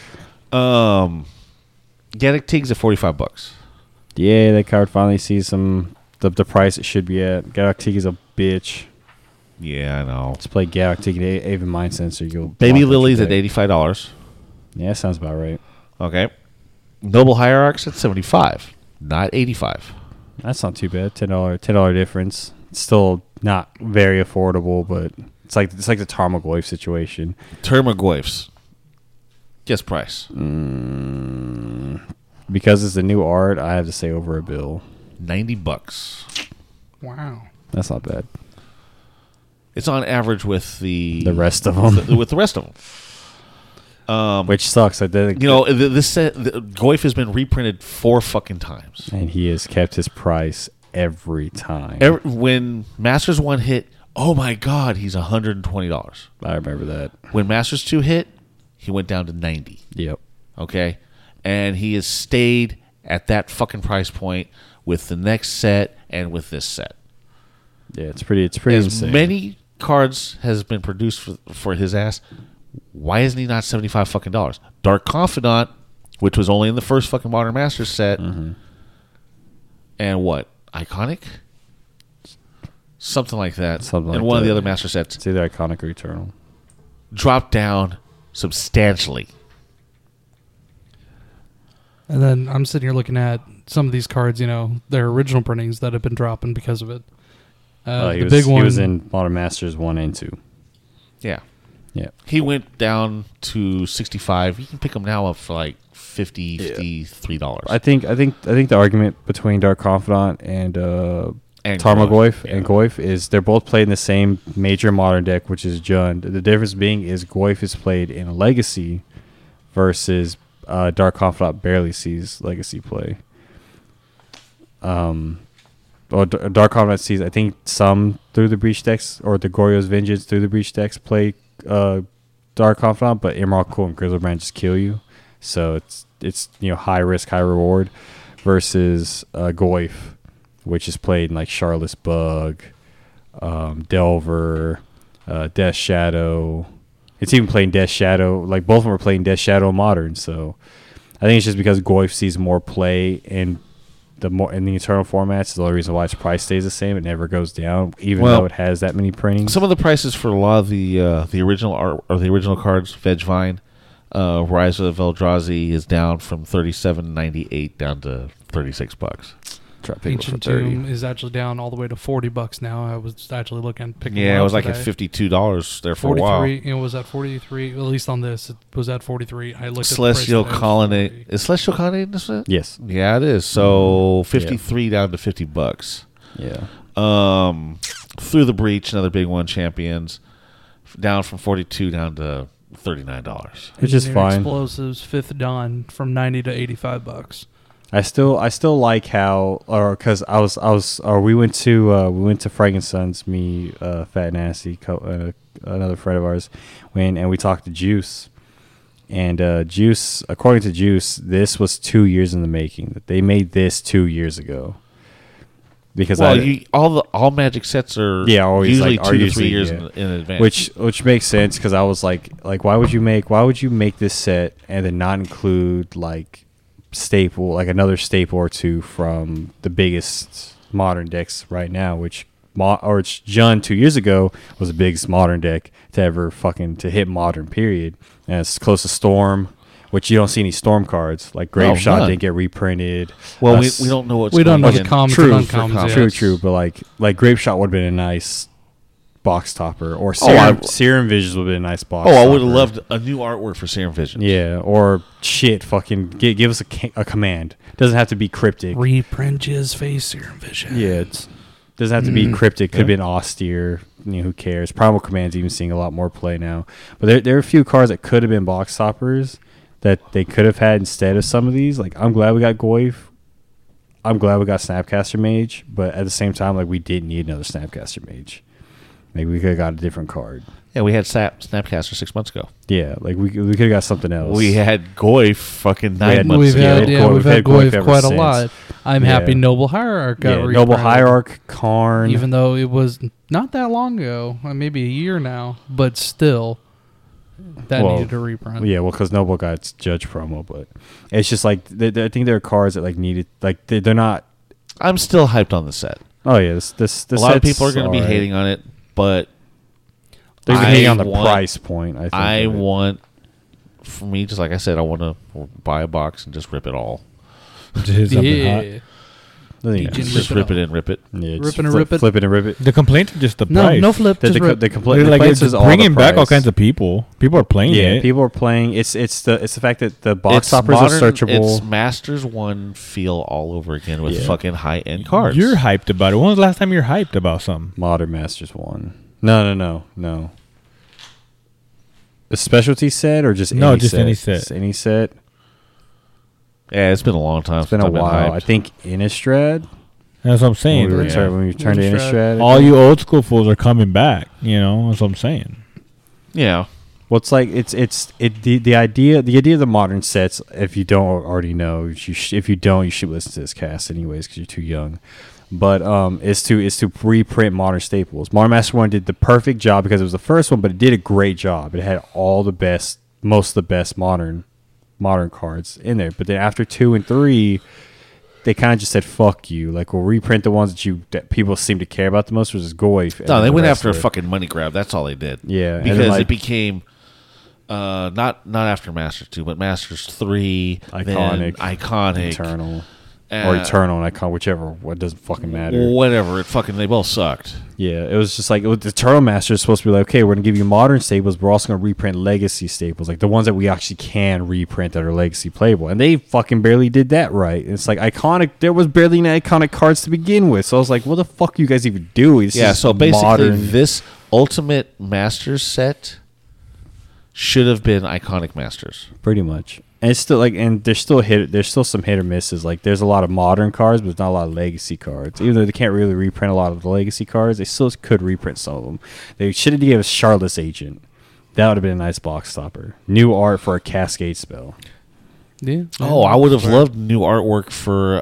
[SPEAKER 3] Gaddock Tig's at $45.
[SPEAKER 4] Yeah, that card finally sees the price it should be at. Galactic is a bitch.
[SPEAKER 3] Yeah, I know.
[SPEAKER 4] Let's play Galactic and Aven Mind Sensor. You'll
[SPEAKER 3] Baby
[SPEAKER 4] block
[SPEAKER 3] Lily's
[SPEAKER 4] your
[SPEAKER 3] at
[SPEAKER 4] deck.
[SPEAKER 3] $85.
[SPEAKER 4] Yeah, that sounds about right.
[SPEAKER 3] Okay. Noble Hierarchs at $75, not $85.
[SPEAKER 4] That's not too bad. $10 difference. It's still not very affordable, but it's like the Tarmogoyf situation.
[SPEAKER 3] Termagoyfs. Guess price.
[SPEAKER 4] Because it's the new art, I have to say over a bill.
[SPEAKER 3] $90.
[SPEAKER 5] Wow.
[SPEAKER 4] That's not bad.
[SPEAKER 3] It's on average with
[SPEAKER 4] The rest of them,
[SPEAKER 3] with the rest of them.
[SPEAKER 4] which sucks. I did,
[SPEAKER 3] This set, Goyf has been reprinted 4 fucking times.
[SPEAKER 4] and he has kept his price every time.
[SPEAKER 3] When Masters 1 hit, oh my God, he's $120.
[SPEAKER 4] I remember that.
[SPEAKER 3] When Masters 2 hit, he went down to $90.
[SPEAKER 4] Yep.
[SPEAKER 3] Okay? And he has stayed at that fucking price point with the next set and with this set.
[SPEAKER 4] Yeah, it's pretty
[SPEAKER 3] As
[SPEAKER 4] insane.
[SPEAKER 3] many cards has been produced for his ass. Why isn't he not $75 fucking dollars? Dark Confidant, which was only in the first fucking Modern Masters set, and what Iconic, something like that,
[SPEAKER 4] Something
[SPEAKER 3] and
[SPEAKER 4] like
[SPEAKER 3] one of the
[SPEAKER 4] that.
[SPEAKER 3] other Master sets
[SPEAKER 4] It's either Iconic or Eternal.
[SPEAKER 3] dropped down substantially.
[SPEAKER 5] And then I'm sitting here looking at some of these cards, their original printings that have been dropping because of it.
[SPEAKER 4] He
[SPEAKER 5] The
[SPEAKER 4] was,
[SPEAKER 5] big one
[SPEAKER 4] He was in Modern Masters 1 and 2.
[SPEAKER 3] Yeah,
[SPEAKER 4] Yeah.
[SPEAKER 3] he went down to 65. You can pick them now up for like $53.
[SPEAKER 4] I think the argument between Dark Confidant and
[SPEAKER 3] And
[SPEAKER 4] Tarmogoyf
[SPEAKER 3] Goyf,
[SPEAKER 4] and Goyf is they're both played in the same major modern deck, which is Jund. The difference being is Goyf is played in a Legacy versus Dark Confidant barely sees Legacy play. Dark Confidant sees, I think, some through the Breach decks, or the Goryo's Vengeance through the Breach decks play Dark Confidant, but Imrakul and Grizzlebrand just kill you. So it's high risk, high reward versus Goyf, which is played in like Charlotte's Bug, Delver, Death Shadow. It's even playing Death Shadow. Like both of them are playing Death Shadow Modern. So I think it's just because Goyf sees more play in the Eternal formats. The only reason why its price stays the same. It never goes down, even
[SPEAKER 3] Well,
[SPEAKER 4] though it has that many printings.
[SPEAKER 3] Some of the prices for a lot of the original art or the original cards, Vegvine, Rise of Eldrazi is down from $37.98 down to $36. Try to pick it up for
[SPEAKER 5] Ancient
[SPEAKER 3] 30.
[SPEAKER 5] Tomb is actually down all the way to $40 now. I was actually looking at picking
[SPEAKER 3] Yeah,
[SPEAKER 5] one
[SPEAKER 3] it
[SPEAKER 5] up
[SPEAKER 3] was like at
[SPEAKER 5] today.
[SPEAKER 3] $52 there for a while.
[SPEAKER 5] 43. It was at 43. At least on this, it was at 43. I looked
[SPEAKER 3] Celestial
[SPEAKER 5] at the price today, it was
[SPEAKER 3] Colonnade.
[SPEAKER 5] 43.
[SPEAKER 3] Is Celestial Colonnade in this set?
[SPEAKER 4] Yes.
[SPEAKER 3] Yeah, it is. So 53 down to $50.
[SPEAKER 4] Yeah.
[SPEAKER 3] Through the Breach, another big one. Champions down from 42 down to $39.
[SPEAKER 4] Which is
[SPEAKER 5] Engineered
[SPEAKER 4] fine.
[SPEAKER 5] Explosives, Fifth Dawn from $90 to $85.
[SPEAKER 4] I still like how, because we went to Frankenstein's, me, Fat Nasty, another friend of ours, and we talked to Juice, and Juice, according to Juice, this was 2 years in the making. They made this 2 years ago. Because
[SPEAKER 3] all Magic sets are
[SPEAKER 4] always
[SPEAKER 3] usually
[SPEAKER 4] like,
[SPEAKER 3] 2 to 3 years
[SPEAKER 4] yeah.
[SPEAKER 3] in advance.
[SPEAKER 4] which makes sense because I was like why would you make this set and then not include like staple, like another staple or two from the biggest modern decks right now, which it's Jund 2 years ago was the biggest modern deck to ever to hit modern period, and it's close to Storm, which you don't see any Storm cards. Like Grave Shot
[SPEAKER 3] none.
[SPEAKER 4] didn't get reprinted.
[SPEAKER 3] well, we don't know what's
[SPEAKER 5] We don't know
[SPEAKER 3] going
[SPEAKER 5] the
[SPEAKER 3] in.
[SPEAKER 5] commons
[SPEAKER 4] True,
[SPEAKER 5] and uncommons yet.
[SPEAKER 4] True, but like Grave Shot would have been a nice box topper, or
[SPEAKER 3] I-
[SPEAKER 4] Serum Visions would have been a nice box.
[SPEAKER 3] Oh, I would have
[SPEAKER 4] topper.
[SPEAKER 3] loved a new artwork for Serum Vision.
[SPEAKER 4] Yeah, or shit, fucking give us a command. Doesn't have to be cryptic.
[SPEAKER 5] Reprint his face, Serum Vision.
[SPEAKER 4] Yeah, it doesn't have to be cryptic. Could have been austere. Who cares? Primal Command's even seeing a lot more play now. But there are a few cards that could have been box toppers that they could have had instead of some of these. Like, I'm glad we got Goyf. I'm glad we got Snapcaster Mage. But at the same time, like, we didn't need another Snapcaster Mage. Maybe we could have got a different card.
[SPEAKER 3] Yeah, we had Snapcaster 6 months ago.
[SPEAKER 4] Yeah, like we could have got something else.
[SPEAKER 3] We had Goyf fucking
[SPEAKER 4] We
[SPEAKER 3] 9
[SPEAKER 4] had-
[SPEAKER 3] months
[SPEAKER 5] We've
[SPEAKER 3] ago.
[SPEAKER 5] had
[SPEAKER 4] Goyf
[SPEAKER 5] Goyf
[SPEAKER 4] ever
[SPEAKER 5] quite a
[SPEAKER 4] since.
[SPEAKER 5] lot. I'm
[SPEAKER 4] Yeah.
[SPEAKER 5] happy Noble Hierarch got
[SPEAKER 4] Noble
[SPEAKER 5] reprinted.
[SPEAKER 4] Hierarch, Karn.
[SPEAKER 5] Even though it was not that long ago, maybe a year now, but still, that
[SPEAKER 4] Well,
[SPEAKER 5] needed a reprint.
[SPEAKER 4] Yeah, well, because Noble got its Judge promo, but it's just like I think there are cards that like needed, like they're not.
[SPEAKER 3] I'm still hyped on the set.
[SPEAKER 4] Oh yeah, this
[SPEAKER 3] A lot of
[SPEAKER 4] set's
[SPEAKER 3] people are going to be
[SPEAKER 4] alright.
[SPEAKER 3] hating on it, but
[SPEAKER 4] They're
[SPEAKER 3] I
[SPEAKER 4] hating on the
[SPEAKER 3] want-
[SPEAKER 4] price point. I think.
[SPEAKER 3] want, for me, just like I said, I want to buy a box and just rip it all.
[SPEAKER 2] Just hit something hot.
[SPEAKER 5] Yeah.
[SPEAKER 4] I think
[SPEAKER 5] Did you
[SPEAKER 3] Just
[SPEAKER 5] rip
[SPEAKER 3] rip
[SPEAKER 5] it
[SPEAKER 3] it and rip it.
[SPEAKER 4] yeah,
[SPEAKER 5] Rip and rip it?
[SPEAKER 4] flip it and rip it.
[SPEAKER 2] The complaints are just the
[SPEAKER 5] No,
[SPEAKER 2] price.
[SPEAKER 5] no flip, just rip.
[SPEAKER 4] The
[SPEAKER 2] They're
[SPEAKER 4] complaint
[SPEAKER 2] like
[SPEAKER 4] is
[SPEAKER 2] it's
[SPEAKER 4] all
[SPEAKER 2] bringing
[SPEAKER 4] the
[SPEAKER 2] back all
[SPEAKER 4] price.
[SPEAKER 2] kinds of people. People are playing
[SPEAKER 4] Yeah,
[SPEAKER 2] it.
[SPEAKER 4] people are playing. It's the fact that the box
[SPEAKER 3] It's
[SPEAKER 4] toppers
[SPEAKER 3] modern,
[SPEAKER 4] are searchable.
[SPEAKER 3] It's Masters 1 feel all over again with
[SPEAKER 4] Yeah.
[SPEAKER 3] fucking high-end cards.
[SPEAKER 2] You're hyped about it. When was the last time you were hyped about something?
[SPEAKER 4] Modern Masters 1. No. A specialty set or just
[SPEAKER 2] No,
[SPEAKER 4] any
[SPEAKER 2] just
[SPEAKER 4] set?
[SPEAKER 2] any set.
[SPEAKER 4] Just any set.
[SPEAKER 3] Yeah, it's been a long time.
[SPEAKER 4] It's been
[SPEAKER 3] since
[SPEAKER 4] a
[SPEAKER 3] I've been
[SPEAKER 4] while.
[SPEAKER 3] hyped.
[SPEAKER 4] I think Innistrad.
[SPEAKER 2] That's what I'm saying.
[SPEAKER 4] When we
[SPEAKER 3] Yeah.
[SPEAKER 4] returned to
[SPEAKER 5] Innistrad.
[SPEAKER 4] Innistrad.
[SPEAKER 2] All you old school fools are coming back. You know, that's what I'm saying.
[SPEAKER 3] Yeah.
[SPEAKER 4] Well, it's like the idea of the modern sets. If you don't already know, if you don't, you should listen to this cast anyways because you're too young. But is to reprint Modern Staples. Modern Master 1 did the perfect job because it was the first one, but it did a great job. It had all the best, most of the best modern cards in there. But then after 2 and 3, they kind of just said fuck you. Like, we'll reprint the ones that people seem to care about the most, which is Goy.
[SPEAKER 3] No, they went after a fucking money grab. That's all they did.
[SPEAKER 4] Yeah,
[SPEAKER 3] because it became not after Masters 2, but Masters 3, then Iconic,
[SPEAKER 4] Eternal. Or Eternal and Icon, whichever. What doesn't fucking matter.
[SPEAKER 3] Whatever. They both sucked.
[SPEAKER 4] Yeah, it was just like the Eternal Master is supposed to be like, okay, we're gonna give you modern staples, but we're also gonna reprint legacy staples, like the ones that we actually can reprint that are legacy playable. And they fucking barely did that right. It's like Iconic. There was barely any Iconic cards to begin with, so I was like, what the fuck are you guys even doing?
[SPEAKER 3] So basically, this Ultimate Masters set should have been Iconic Masters,
[SPEAKER 4] pretty much. And it's still like, and there's still some hit or misses. Like, there's a lot of modern cards, but there's not a lot of legacy cards. Even though they can't really reprint a lot of the legacy cards, they still could reprint some of them. They should have given us Charlotte's Agent. That would have been a nice box stopper. New art for a Cascade spell.
[SPEAKER 5] Yeah.
[SPEAKER 3] Oh, I would have loved new artwork for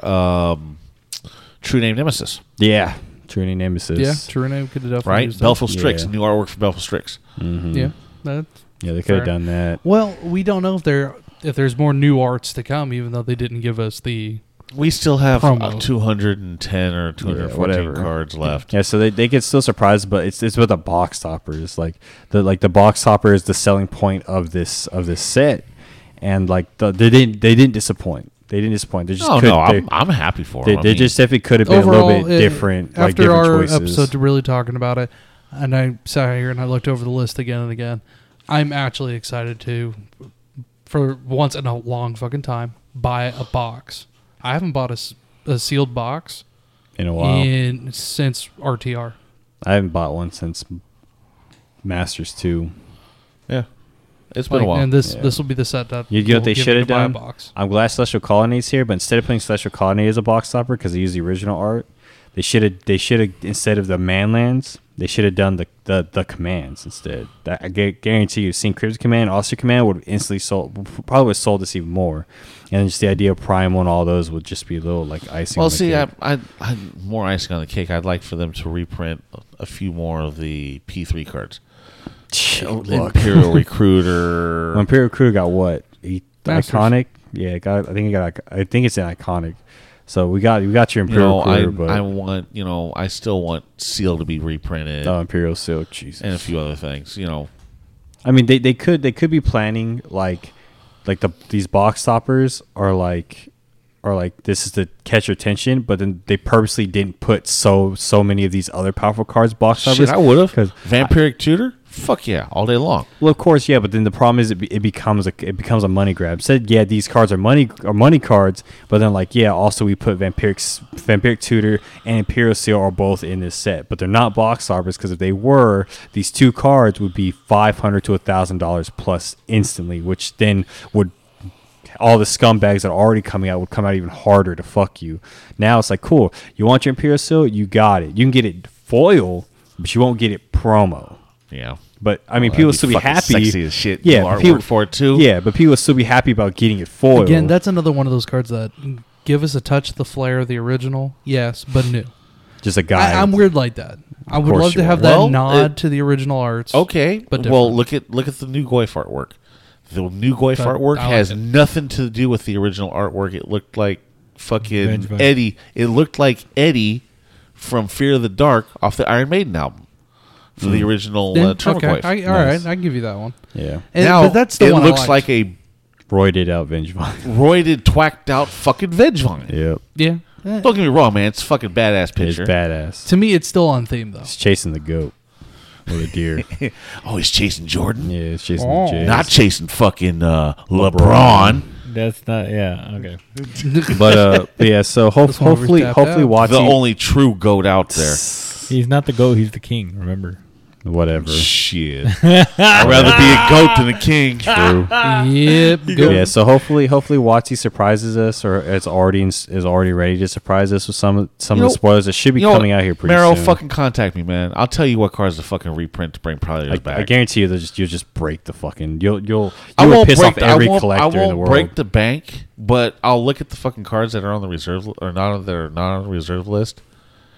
[SPEAKER 3] True Name Nemesis.
[SPEAKER 4] Yeah, True Name Nemesis.
[SPEAKER 5] Yeah, True Name could have definitely
[SPEAKER 3] Right,
[SPEAKER 5] used that.
[SPEAKER 3] Belful Strix.
[SPEAKER 4] Yeah.
[SPEAKER 3] New artwork for Belful Strix.
[SPEAKER 4] Mm-hmm.
[SPEAKER 5] Yeah, that's
[SPEAKER 4] Yeah, they could
[SPEAKER 5] fair.
[SPEAKER 4] have done that.
[SPEAKER 5] Well, we don't know if there's more new arts to come, even though they didn't give us the.
[SPEAKER 3] We still have
[SPEAKER 5] Promo.
[SPEAKER 3] 210 or 214
[SPEAKER 4] whatever.
[SPEAKER 3] cards left.
[SPEAKER 4] Yeah, so they get still surprised, but it's with the box toppers. Like the box topper is the selling point of this set, and like they didn't disappoint. They didn't disappoint. They just
[SPEAKER 3] I'm happy for them.
[SPEAKER 4] They just definitely could have been
[SPEAKER 5] Overall,
[SPEAKER 4] a little bit different. Like
[SPEAKER 5] After
[SPEAKER 4] different
[SPEAKER 5] our
[SPEAKER 4] choices.
[SPEAKER 5] episode to really talking about it, and I sat here and I looked over the list again and again, I'm actually excited to, for once in a long fucking time, buy a box. I haven't bought a sealed box
[SPEAKER 4] in a while.
[SPEAKER 5] since RTR.
[SPEAKER 4] I haven't bought one since Masters 2.
[SPEAKER 3] Yeah, it's been a while.
[SPEAKER 5] And this will be the set that
[SPEAKER 4] You know what they
[SPEAKER 5] will give
[SPEAKER 4] should
[SPEAKER 5] me
[SPEAKER 4] have
[SPEAKER 5] to buy a
[SPEAKER 4] done?
[SPEAKER 5] box.
[SPEAKER 4] I'm glad Celestial Colonnades here, but instead of putting Celestial Colonnade as a box stopper because they use the original art, they should have instead of the manlands, they should have done the commands instead. That I guarantee you, seeing Cryptic Command, Austere Command would have instantly probably would have sold this even more. And then just the idea of Primal and all those would just be a little like icing.
[SPEAKER 3] Well,
[SPEAKER 4] on the
[SPEAKER 3] see,
[SPEAKER 4] cake.
[SPEAKER 3] I more icing on the cake. I'd like for them to reprint a few more of the P3 cards.
[SPEAKER 4] Look.
[SPEAKER 3] Imperial Recruiter.
[SPEAKER 4] Well, Imperial Recruiter got what?
[SPEAKER 5] Masters.
[SPEAKER 4] Iconic? Yeah, I think it's an Iconic. So we got your Imperial Recruiter, but
[SPEAKER 3] I want, I still want Seal to be reprinted
[SPEAKER 4] Imperial Silk, Jesus.
[SPEAKER 3] and a few other things.
[SPEAKER 4] I mean, they could be planning like these box toppers are like this is to catch your attention, but then they purposely didn't put so many of these other powerful cards box toppers.
[SPEAKER 3] Shit, I would have.
[SPEAKER 4] 'Cause
[SPEAKER 3] Vampiric Tutor? Fuck yeah, all day long.
[SPEAKER 4] Well, of course, yeah, but then the problem is it becomes a money grab. Said, yeah, these cards are money cards, but then like, yeah, also we put Vampiric Tutor and Imperial Seal are both in this set, but they're not box toppers because if they were, these two cards would be $500 to $1,000 plus instantly, which then would all the scumbags that are already coming out would come out even harder to fuck you. Now it's like, cool, you want your Imperial Seal, you got it. You can get it foil, but you won't get it promo.
[SPEAKER 3] Yeah.
[SPEAKER 4] But I mean,
[SPEAKER 3] Well,
[SPEAKER 4] people will
[SPEAKER 3] that'd
[SPEAKER 4] still
[SPEAKER 3] be
[SPEAKER 4] be
[SPEAKER 3] fucking
[SPEAKER 4] happy.
[SPEAKER 3] sexy as shit.
[SPEAKER 4] Yeah,
[SPEAKER 3] New
[SPEAKER 4] but
[SPEAKER 3] artwork for it too.
[SPEAKER 4] Yeah, but people will still be happy about getting it foil.
[SPEAKER 5] Again, that's another one of those cards that give us a touch of the flair of the original, yes, but new.
[SPEAKER 4] just a guy.
[SPEAKER 5] I'm weird like that. I would
[SPEAKER 4] course
[SPEAKER 5] love to
[SPEAKER 4] you
[SPEAKER 5] have
[SPEAKER 4] are.
[SPEAKER 5] that
[SPEAKER 3] Well,
[SPEAKER 5] nod to the original arts.
[SPEAKER 3] Okay.
[SPEAKER 5] But
[SPEAKER 3] Well,
[SPEAKER 5] different.
[SPEAKER 3] look at the new Goyf artwork. The new Goyf
[SPEAKER 5] But
[SPEAKER 3] artwork
[SPEAKER 5] I like
[SPEAKER 3] has
[SPEAKER 5] it.
[SPEAKER 3] nothing to do with the original artwork. It looked like fucking
[SPEAKER 2] Vengevine.
[SPEAKER 3] Eddie. It looked like Eddie from Fear of the Dark off the Iron Maiden album for the original
[SPEAKER 5] Then,
[SPEAKER 3] Turmogoyf.
[SPEAKER 5] okay, all right, I can give you that one.
[SPEAKER 4] yeah,
[SPEAKER 5] And,
[SPEAKER 3] Now
[SPEAKER 5] but that's the
[SPEAKER 3] it
[SPEAKER 5] one I
[SPEAKER 3] looks
[SPEAKER 5] liked.
[SPEAKER 3] like a
[SPEAKER 4] roided out Vengevine.
[SPEAKER 3] roided, twacked out fucking Vengevine.
[SPEAKER 4] Yep,
[SPEAKER 5] yeah. Eh,
[SPEAKER 3] Don't get me wrong, man. It's a fucking badass
[SPEAKER 4] it's
[SPEAKER 3] picture.
[SPEAKER 4] badass.
[SPEAKER 5] to me, it's still on theme though.
[SPEAKER 4] It's chasing the goat or the deer.
[SPEAKER 3] Oh, he's chasing Jordan,
[SPEAKER 4] Yeah, it's chasing
[SPEAKER 5] Oh.
[SPEAKER 4] the Jays.
[SPEAKER 3] not chasing fucking LeBron.
[SPEAKER 2] That's not. Yeah. Okay.
[SPEAKER 4] but yeah. So
[SPEAKER 5] This one
[SPEAKER 4] hopefully,
[SPEAKER 5] overtapped
[SPEAKER 4] hopefully,
[SPEAKER 5] out.
[SPEAKER 4] Watsy.
[SPEAKER 3] The only true goat out there.
[SPEAKER 2] He's not the goat. He's the king. Remember.
[SPEAKER 4] Whatever.
[SPEAKER 3] Shit. I'd rather be a goat than a king.
[SPEAKER 4] True.
[SPEAKER 5] Yep. Go.
[SPEAKER 4] Yeah, so hopefully Watsy surprises us, or is already ready to surprise us with some of the spoilers that should be coming out here pretty
[SPEAKER 3] Mero,
[SPEAKER 4] soon.
[SPEAKER 3] fucking contact me, man. I'll tell you what cards to fucking reprint to bring Prowlers back.
[SPEAKER 4] I guarantee you, you'll just break the fucking. You'll
[SPEAKER 3] I won't
[SPEAKER 4] piss
[SPEAKER 3] break
[SPEAKER 4] off every
[SPEAKER 3] I
[SPEAKER 4] collector in the
[SPEAKER 3] won't
[SPEAKER 4] world.
[SPEAKER 3] break the bank, but I'll look at the fucking cards that are on the reserve or not on the reserve list,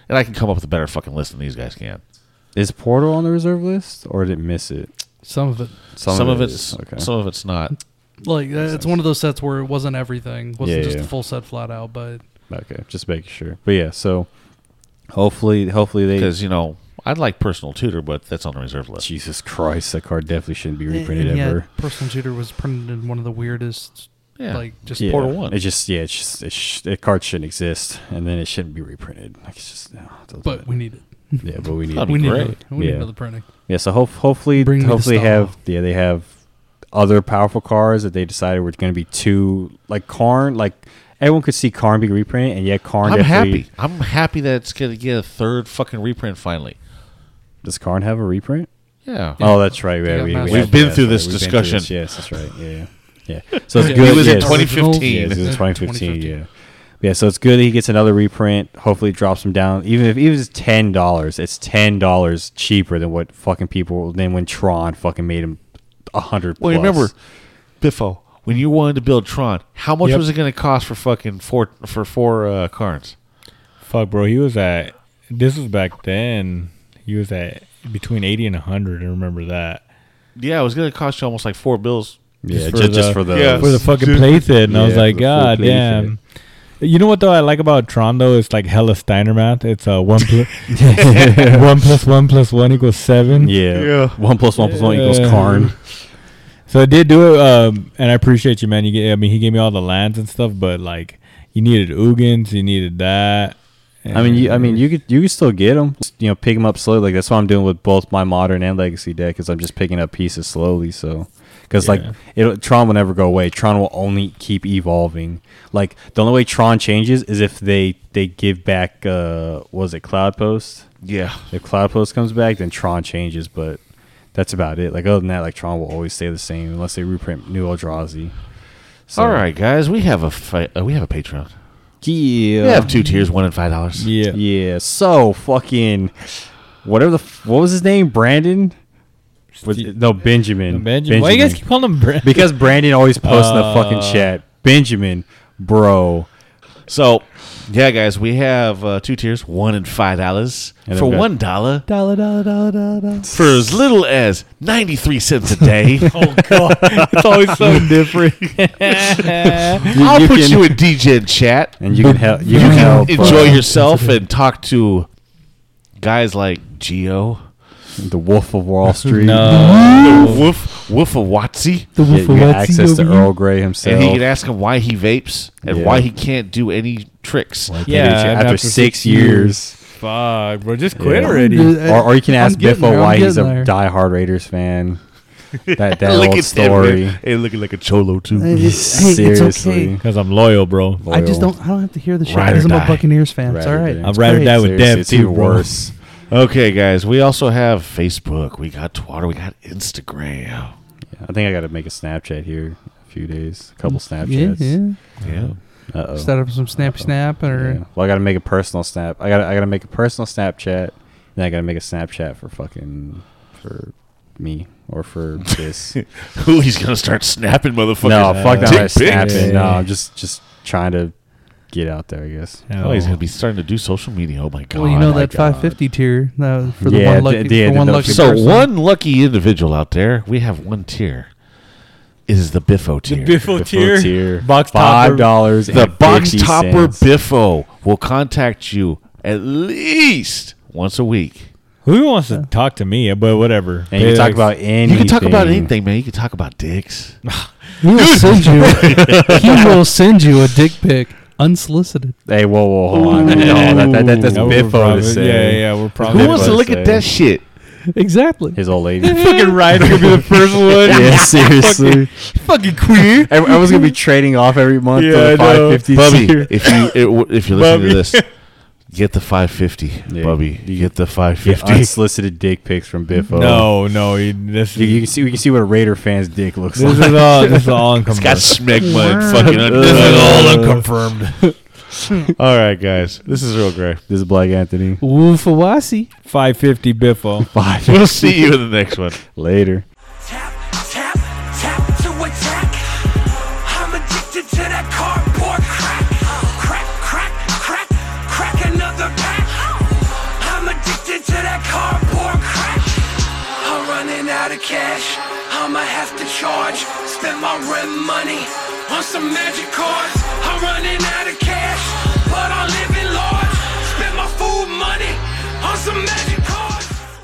[SPEAKER 3] And I can come up with a better fucking list than these guys can.
[SPEAKER 4] Is Portal on the reserve list, or did it miss it?
[SPEAKER 5] Some of it.
[SPEAKER 3] Some of it's
[SPEAKER 4] is. Okay.
[SPEAKER 3] some of it's not.
[SPEAKER 5] Like it's one of those sets where it wasn't everything. Wasn't
[SPEAKER 4] Yeah,
[SPEAKER 5] just
[SPEAKER 4] yeah.
[SPEAKER 5] the full set flat out, but
[SPEAKER 4] Okay, just making sure. But yeah, so hopefully they.
[SPEAKER 3] Because, I'd like Personal Tutor, but that's on the reserve list.
[SPEAKER 4] Jesus Christ, that card definitely shouldn't be reprinted
[SPEAKER 5] and yet,
[SPEAKER 4] ever.
[SPEAKER 5] Personal Tutor was printed in one of the weirdest.
[SPEAKER 3] Yeah.
[SPEAKER 5] Like just
[SPEAKER 4] Yeah,
[SPEAKER 3] Portal 1.
[SPEAKER 4] It's just that card shouldn't exist, and then it shouldn't be reprinted. Like it's just no, it doesn't
[SPEAKER 5] but
[SPEAKER 4] matter.
[SPEAKER 5] we need it.
[SPEAKER 4] Yeah, but we need.
[SPEAKER 3] That'd be
[SPEAKER 5] We need
[SPEAKER 3] great.
[SPEAKER 5] it. We need
[SPEAKER 4] Yeah.
[SPEAKER 5] another printing.
[SPEAKER 4] Yeah, so hopefully
[SPEAKER 5] Bring me the
[SPEAKER 4] they
[SPEAKER 5] style.
[SPEAKER 4] have other powerful cards that they decided were going to be too like Karn. Like everyone could see Karn being reprinted, and yet Karn.
[SPEAKER 3] I'm
[SPEAKER 4] definitely-
[SPEAKER 3] happy. I'm happy that it's going to get a third fucking reprint finally.
[SPEAKER 4] Does Karn have a reprint?
[SPEAKER 3] Yeah.
[SPEAKER 4] Oh, that's right.
[SPEAKER 5] They
[SPEAKER 4] Yeah,
[SPEAKER 5] got
[SPEAKER 4] we
[SPEAKER 5] Master
[SPEAKER 4] had-
[SPEAKER 3] We've been
[SPEAKER 4] that's
[SPEAKER 3] through
[SPEAKER 4] right.
[SPEAKER 3] this
[SPEAKER 4] We've been
[SPEAKER 3] discussion.
[SPEAKER 4] Yes, that's right. Yeah. So it's
[SPEAKER 5] Yeah,
[SPEAKER 4] good.
[SPEAKER 3] He was in
[SPEAKER 4] yes.
[SPEAKER 3] 2015.
[SPEAKER 4] Yes, it was 2015.
[SPEAKER 5] 2015.
[SPEAKER 4] Yeah. So it's good that he gets another reprint. Hopefully, it drops him down. Even if it's $10, it's $10 cheaper than what fucking people than when Tron fucking made him 100.
[SPEAKER 3] Well,
[SPEAKER 4] plus.
[SPEAKER 3] remember, Biffo, when you wanted to build Tron, how much
[SPEAKER 2] Yep.
[SPEAKER 3] was it going to cost for fucking four cards?
[SPEAKER 2] Fuck, bro. He was at. This was back then. He was at between 80 and 100. I remember that.
[SPEAKER 3] Yeah, it was going to cost you almost like $4.
[SPEAKER 4] Yeah,
[SPEAKER 2] Just for
[SPEAKER 4] just
[SPEAKER 2] the-
[SPEAKER 4] for the
[SPEAKER 3] Yeah.
[SPEAKER 2] For the fucking playset, and I was
[SPEAKER 4] Yeah,
[SPEAKER 2] like,
[SPEAKER 4] for the full
[SPEAKER 2] God
[SPEAKER 4] playset.
[SPEAKER 2] damn. You know what though I like about Tron though? It's like hella Steiner math. It's 1 plus 1 plus 1 equals 7.
[SPEAKER 4] Yeah. 1 plus 1 plus 1 equals
[SPEAKER 2] Yeah.
[SPEAKER 4] Karn.
[SPEAKER 2] So I did do it, and I appreciate you, man. He gave me all the lands and stuff, but like, you needed Ugins, you needed that.
[SPEAKER 4] You could still get them. Pick them up slowly. Like that's what I'm doing with both my modern and legacy deck. Is I'm just picking up pieces slowly. So, because Tron will never go away. Tron will only keep evolving. Like the only way Tron changes is if they give back. Was it Cloud Post?
[SPEAKER 3] Yeah.
[SPEAKER 4] If Cloud Post comes back, then Tron changes. But that's about it. Like other than that, like Tron will always stay the same unless they reprint New Eldrazi. So,
[SPEAKER 3] All right, guys, we have a Patreon.
[SPEAKER 4] Yeah.
[SPEAKER 3] We have 2 tiers, $1 and $5.
[SPEAKER 2] Yeah.
[SPEAKER 4] Yeah, so fucking whatever what was his name? Brandon? Benjamin.
[SPEAKER 2] Benjamin. Why you guys keep calling him Brandon?
[SPEAKER 4] Because Brandon always posts in the fucking chat. Benjamin, bro.
[SPEAKER 3] So, yeah, guys, we have 2 tiers, $1 and $5.
[SPEAKER 4] And
[SPEAKER 3] For
[SPEAKER 4] I've got-
[SPEAKER 3] $1,
[SPEAKER 5] Dollar.
[SPEAKER 3] for as little as 93 cents a day,
[SPEAKER 2] Oh god, it's always something different.
[SPEAKER 3] I'll
[SPEAKER 4] you
[SPEAKER 3] put
[SPEAKER 4] can-
[SPEAKER 3] you in DGen chat.
[SPEAKER 4] And you can help. You can help.
[SPEAKER 3] Enjoy yourself and talk to guys like Geo,
[SPEAKER 4] the Wolf of Wall Street.
[SPEAKER 2] No.
[SPEAKER 3] the Wolf of Watsy,
[SPEAKER 5] The
[SPEAKER 4] Yeah,
[SPEAKER 5] Wolf
[SPEAKER 4] you
[SPEAKER 5] of
[SPEAKER 4] get
[SPEAKER 5] Watsy
[SPEAKER 4] access to
[SPEAKER 5] over here.
[SPEAKER 4] Earl Grey himself.
[SPEAKER 3] and he can ask him why he vapes and
[SPEAKER 4] Yeah.
[SPEAKER 3] why he can't do any tricks.
[SPEAKER 2] Yeah,
[SPEAKER 4] after 6 years.
[SPEAKER 2] Fuck, bro, just quit
[SPEAKER 4] Yeah.
[SPEAKER 2] already.
[SPEAKER 4] Or you can
[SPEAKER 5] I'm
[SPEAKER 4] ask
[SPEAKER 5] getting
[SPEAKER 4] Biffo
[SPEAKER 5] there,
[SPEAKER 4] why
[SPEAKER 5] I'm
[SPEAKER 4] he's a
[SPEAKER 5] getting there.
[SPEAKER 4] diehard Raiders fan. That
[SPEAKER 3] Look
[SPEAKER 4] old
[SPEAKER 3] at
[SPEAKER 4] story.
[SPEAKER 3] Them, hey, looking like a cholo too.
[SPEAKER 5] Hey, it's
[SPEAKER 4] Seriously.
[SPEAKER 5] okay.
[SPEAKER 2] Because I'm loyal, bro.
[SPEAKER 5] I just
[SPEAKER 4] Loyal.
[SPEAKER 5] don't. I don't have to hear the shit
[SPEAKER 3] Ride or
[SPEAKER 5] because I'm a
[SPEAKER 3] die.
[SPEAKER 5] Buccaneers fan. It's
[SPEAKER 4] Ride or
[SPEAKER 5] all right.
[SPEAKER 4] die.
[SPEAKER 2] I'd
[SPEAKER 5] It's
[SPEAKER 2] rather
[SPEAKER 5] great.
[SPEAKER 2] die with
[SPEAKER 4] Seriously,
[SPEAKER 2] Dev
[SPEAKER 4] it's
[SPEAKER 2] too,
[SPEAKER 4] even
[SPEAKER 2] bro.
[SPEAKER 4] worse.
[SPEAKER 3] Okay, guys, we also have Facebook. We got Twitter. We got Instagram.
[SPEAKER 4] I think I got to make a Snapchat here. A few days, a couple
[SPEAKER 5] Yeah,
[SPEAKER 4] Snapchats.
[SPEAKER 5] yeah.
[SPEAKER 3] Yeah.
[SPEAKER 4] Uh-oh.
[SPEAKER 5] Start up some Snappy Snap or
[SPEAKER 4] Yeah. Well, I got to make a personal snap. I got to make a personal Snapchat. Then I got to make a Snapchat for me or for this.
[SPEAKER 3] Ooh, he's gonna start snapping, motherfucker.
[SPEAKER 4] No, fuck that.
[SPEAKER 3] dick
[SPEAKER 4] I'm
[SPEAKER 3] pics.
[SPEAKER 4] snapping. No,
[SPEAKER 2] Yeah.
[SPEAKER 4] I'm just trying to get out there, I guess.
[SPEAKER 3] Oh, he's gonna be starting to do social media. Oh my god.
[SPEAKER 5] well, you know
[SPEAKER 4] my
[SPEAKER 5] that
[SPEAKER 4] God.
[SPEAKER 5] 550 tier for the
[SPEAKER 4] Yeah,
[SPEAKER 5] one lucky,
[SPEAKER 4] yeah,
[SPEAKER 5] for one
[SPEAKER 4] the-
[SPEAKER 5] lucky
[SPEAKER 3] So
[SPEAKER 5] person.
[SPEAKER 3] one lucky individual out there, we have one tier. Is the Biffo tier.
[SPEAKER 2] Biffo
[SPEAKER 4] Biffo
[SPEAKER 2] tier. Box topper.
[SPEAKER 4] $5.
[SPEAKER 3] The box topper Biffo will contact you at least once a week.
[SPEAKER 2] Who wants to talk to me? But whatever.
[SPEAKER 4] And you can talk about anything.
[SPEAKER 3] You can talk about anything, man. You can talk about dicks.
[SPEAKER 5] He will send you. He will send you a dick pic unsolicited.
[SPEAKER 4] Hey, whoa, hold on. No, that's
[SPEAKER 2] No, we're
[SPEAKER 4] Biffo to
[SPEAKER 2] probably-
[SPEAKER 4] say.
[SPEAKER 2] Yeah, we're
[SPEAKER 3] Who
[SPEAKER 2] probably.
[SPEAKER 3] wants to look at that shit?
[SPEAKER 5] Exactly.
[SPEAKER 4] His old lady.
[SPEAKER 2] Fucking Ryan's gonna be the first one.
[SPEAKER 4] Yeah, seriously.
[SPEAKER 2] Fucking queer.
[SPEAKER 4] Everyone's gonna be trading off every month
[SPEAKER 2] Yeah,
[SPEAKER 4] to
[SPEAKER 2] I
[SPEAKER 4] the
[SPEAKER 2] know.
[SPEAKER 4] 550
[SPEAKER 3] Bubby,
[SPEAKER 4] tier.
[SPEAKER 3] if you're listening
[SPEAKER 2] Bubby.
[SPEAKER 3] to this, get the 550.
[SPEAKER 4] Yeah.
[SPEAKER 3] Bubby,
[SPEAKER 4] You
[SPEAKER 3] get the
[SPEAKER 4] Get
[SPEAKER 3] 550.
[SPEAKER 4] unsolicited dick pics from Biffo.
[SPEAKER 2] No. This
[SPEAKER 4] You can see what a Raider fan's dick looks
[SPEAKER 2] This
[SPEAKER 4] like.
[SPEAKER 2] is all
[SPEAKER 3] It's got
[SPEAKER 2] unconfirmed.
[SPEAKER 3] smegma and fucking
[SPEAKER 2] This is all
[SPEAKER 3] unconfirmed.
[SPEAKER 2] unconfirmed.
[SPEAKER 3] All right, guys. This is Real Gray.
[SPEAKER 4] This is Black Anthony.
[SPEAKER 5] Woofawasi.
[SPEAKER 2] 550 Biffo.
[SPEAKER 3] We'll see you in the next one.
[SPEAKER 4] Later.
[SPEAKER 6] Tap, tap, tap to attack. I'm addicted to that cardboard crack. Crack, crack, crack, crack another pack. out of cash, I'ma have to charge. Spend my rent money on some magic cards. I'm running out of cash, but I'm living large. Spend my food money on some magic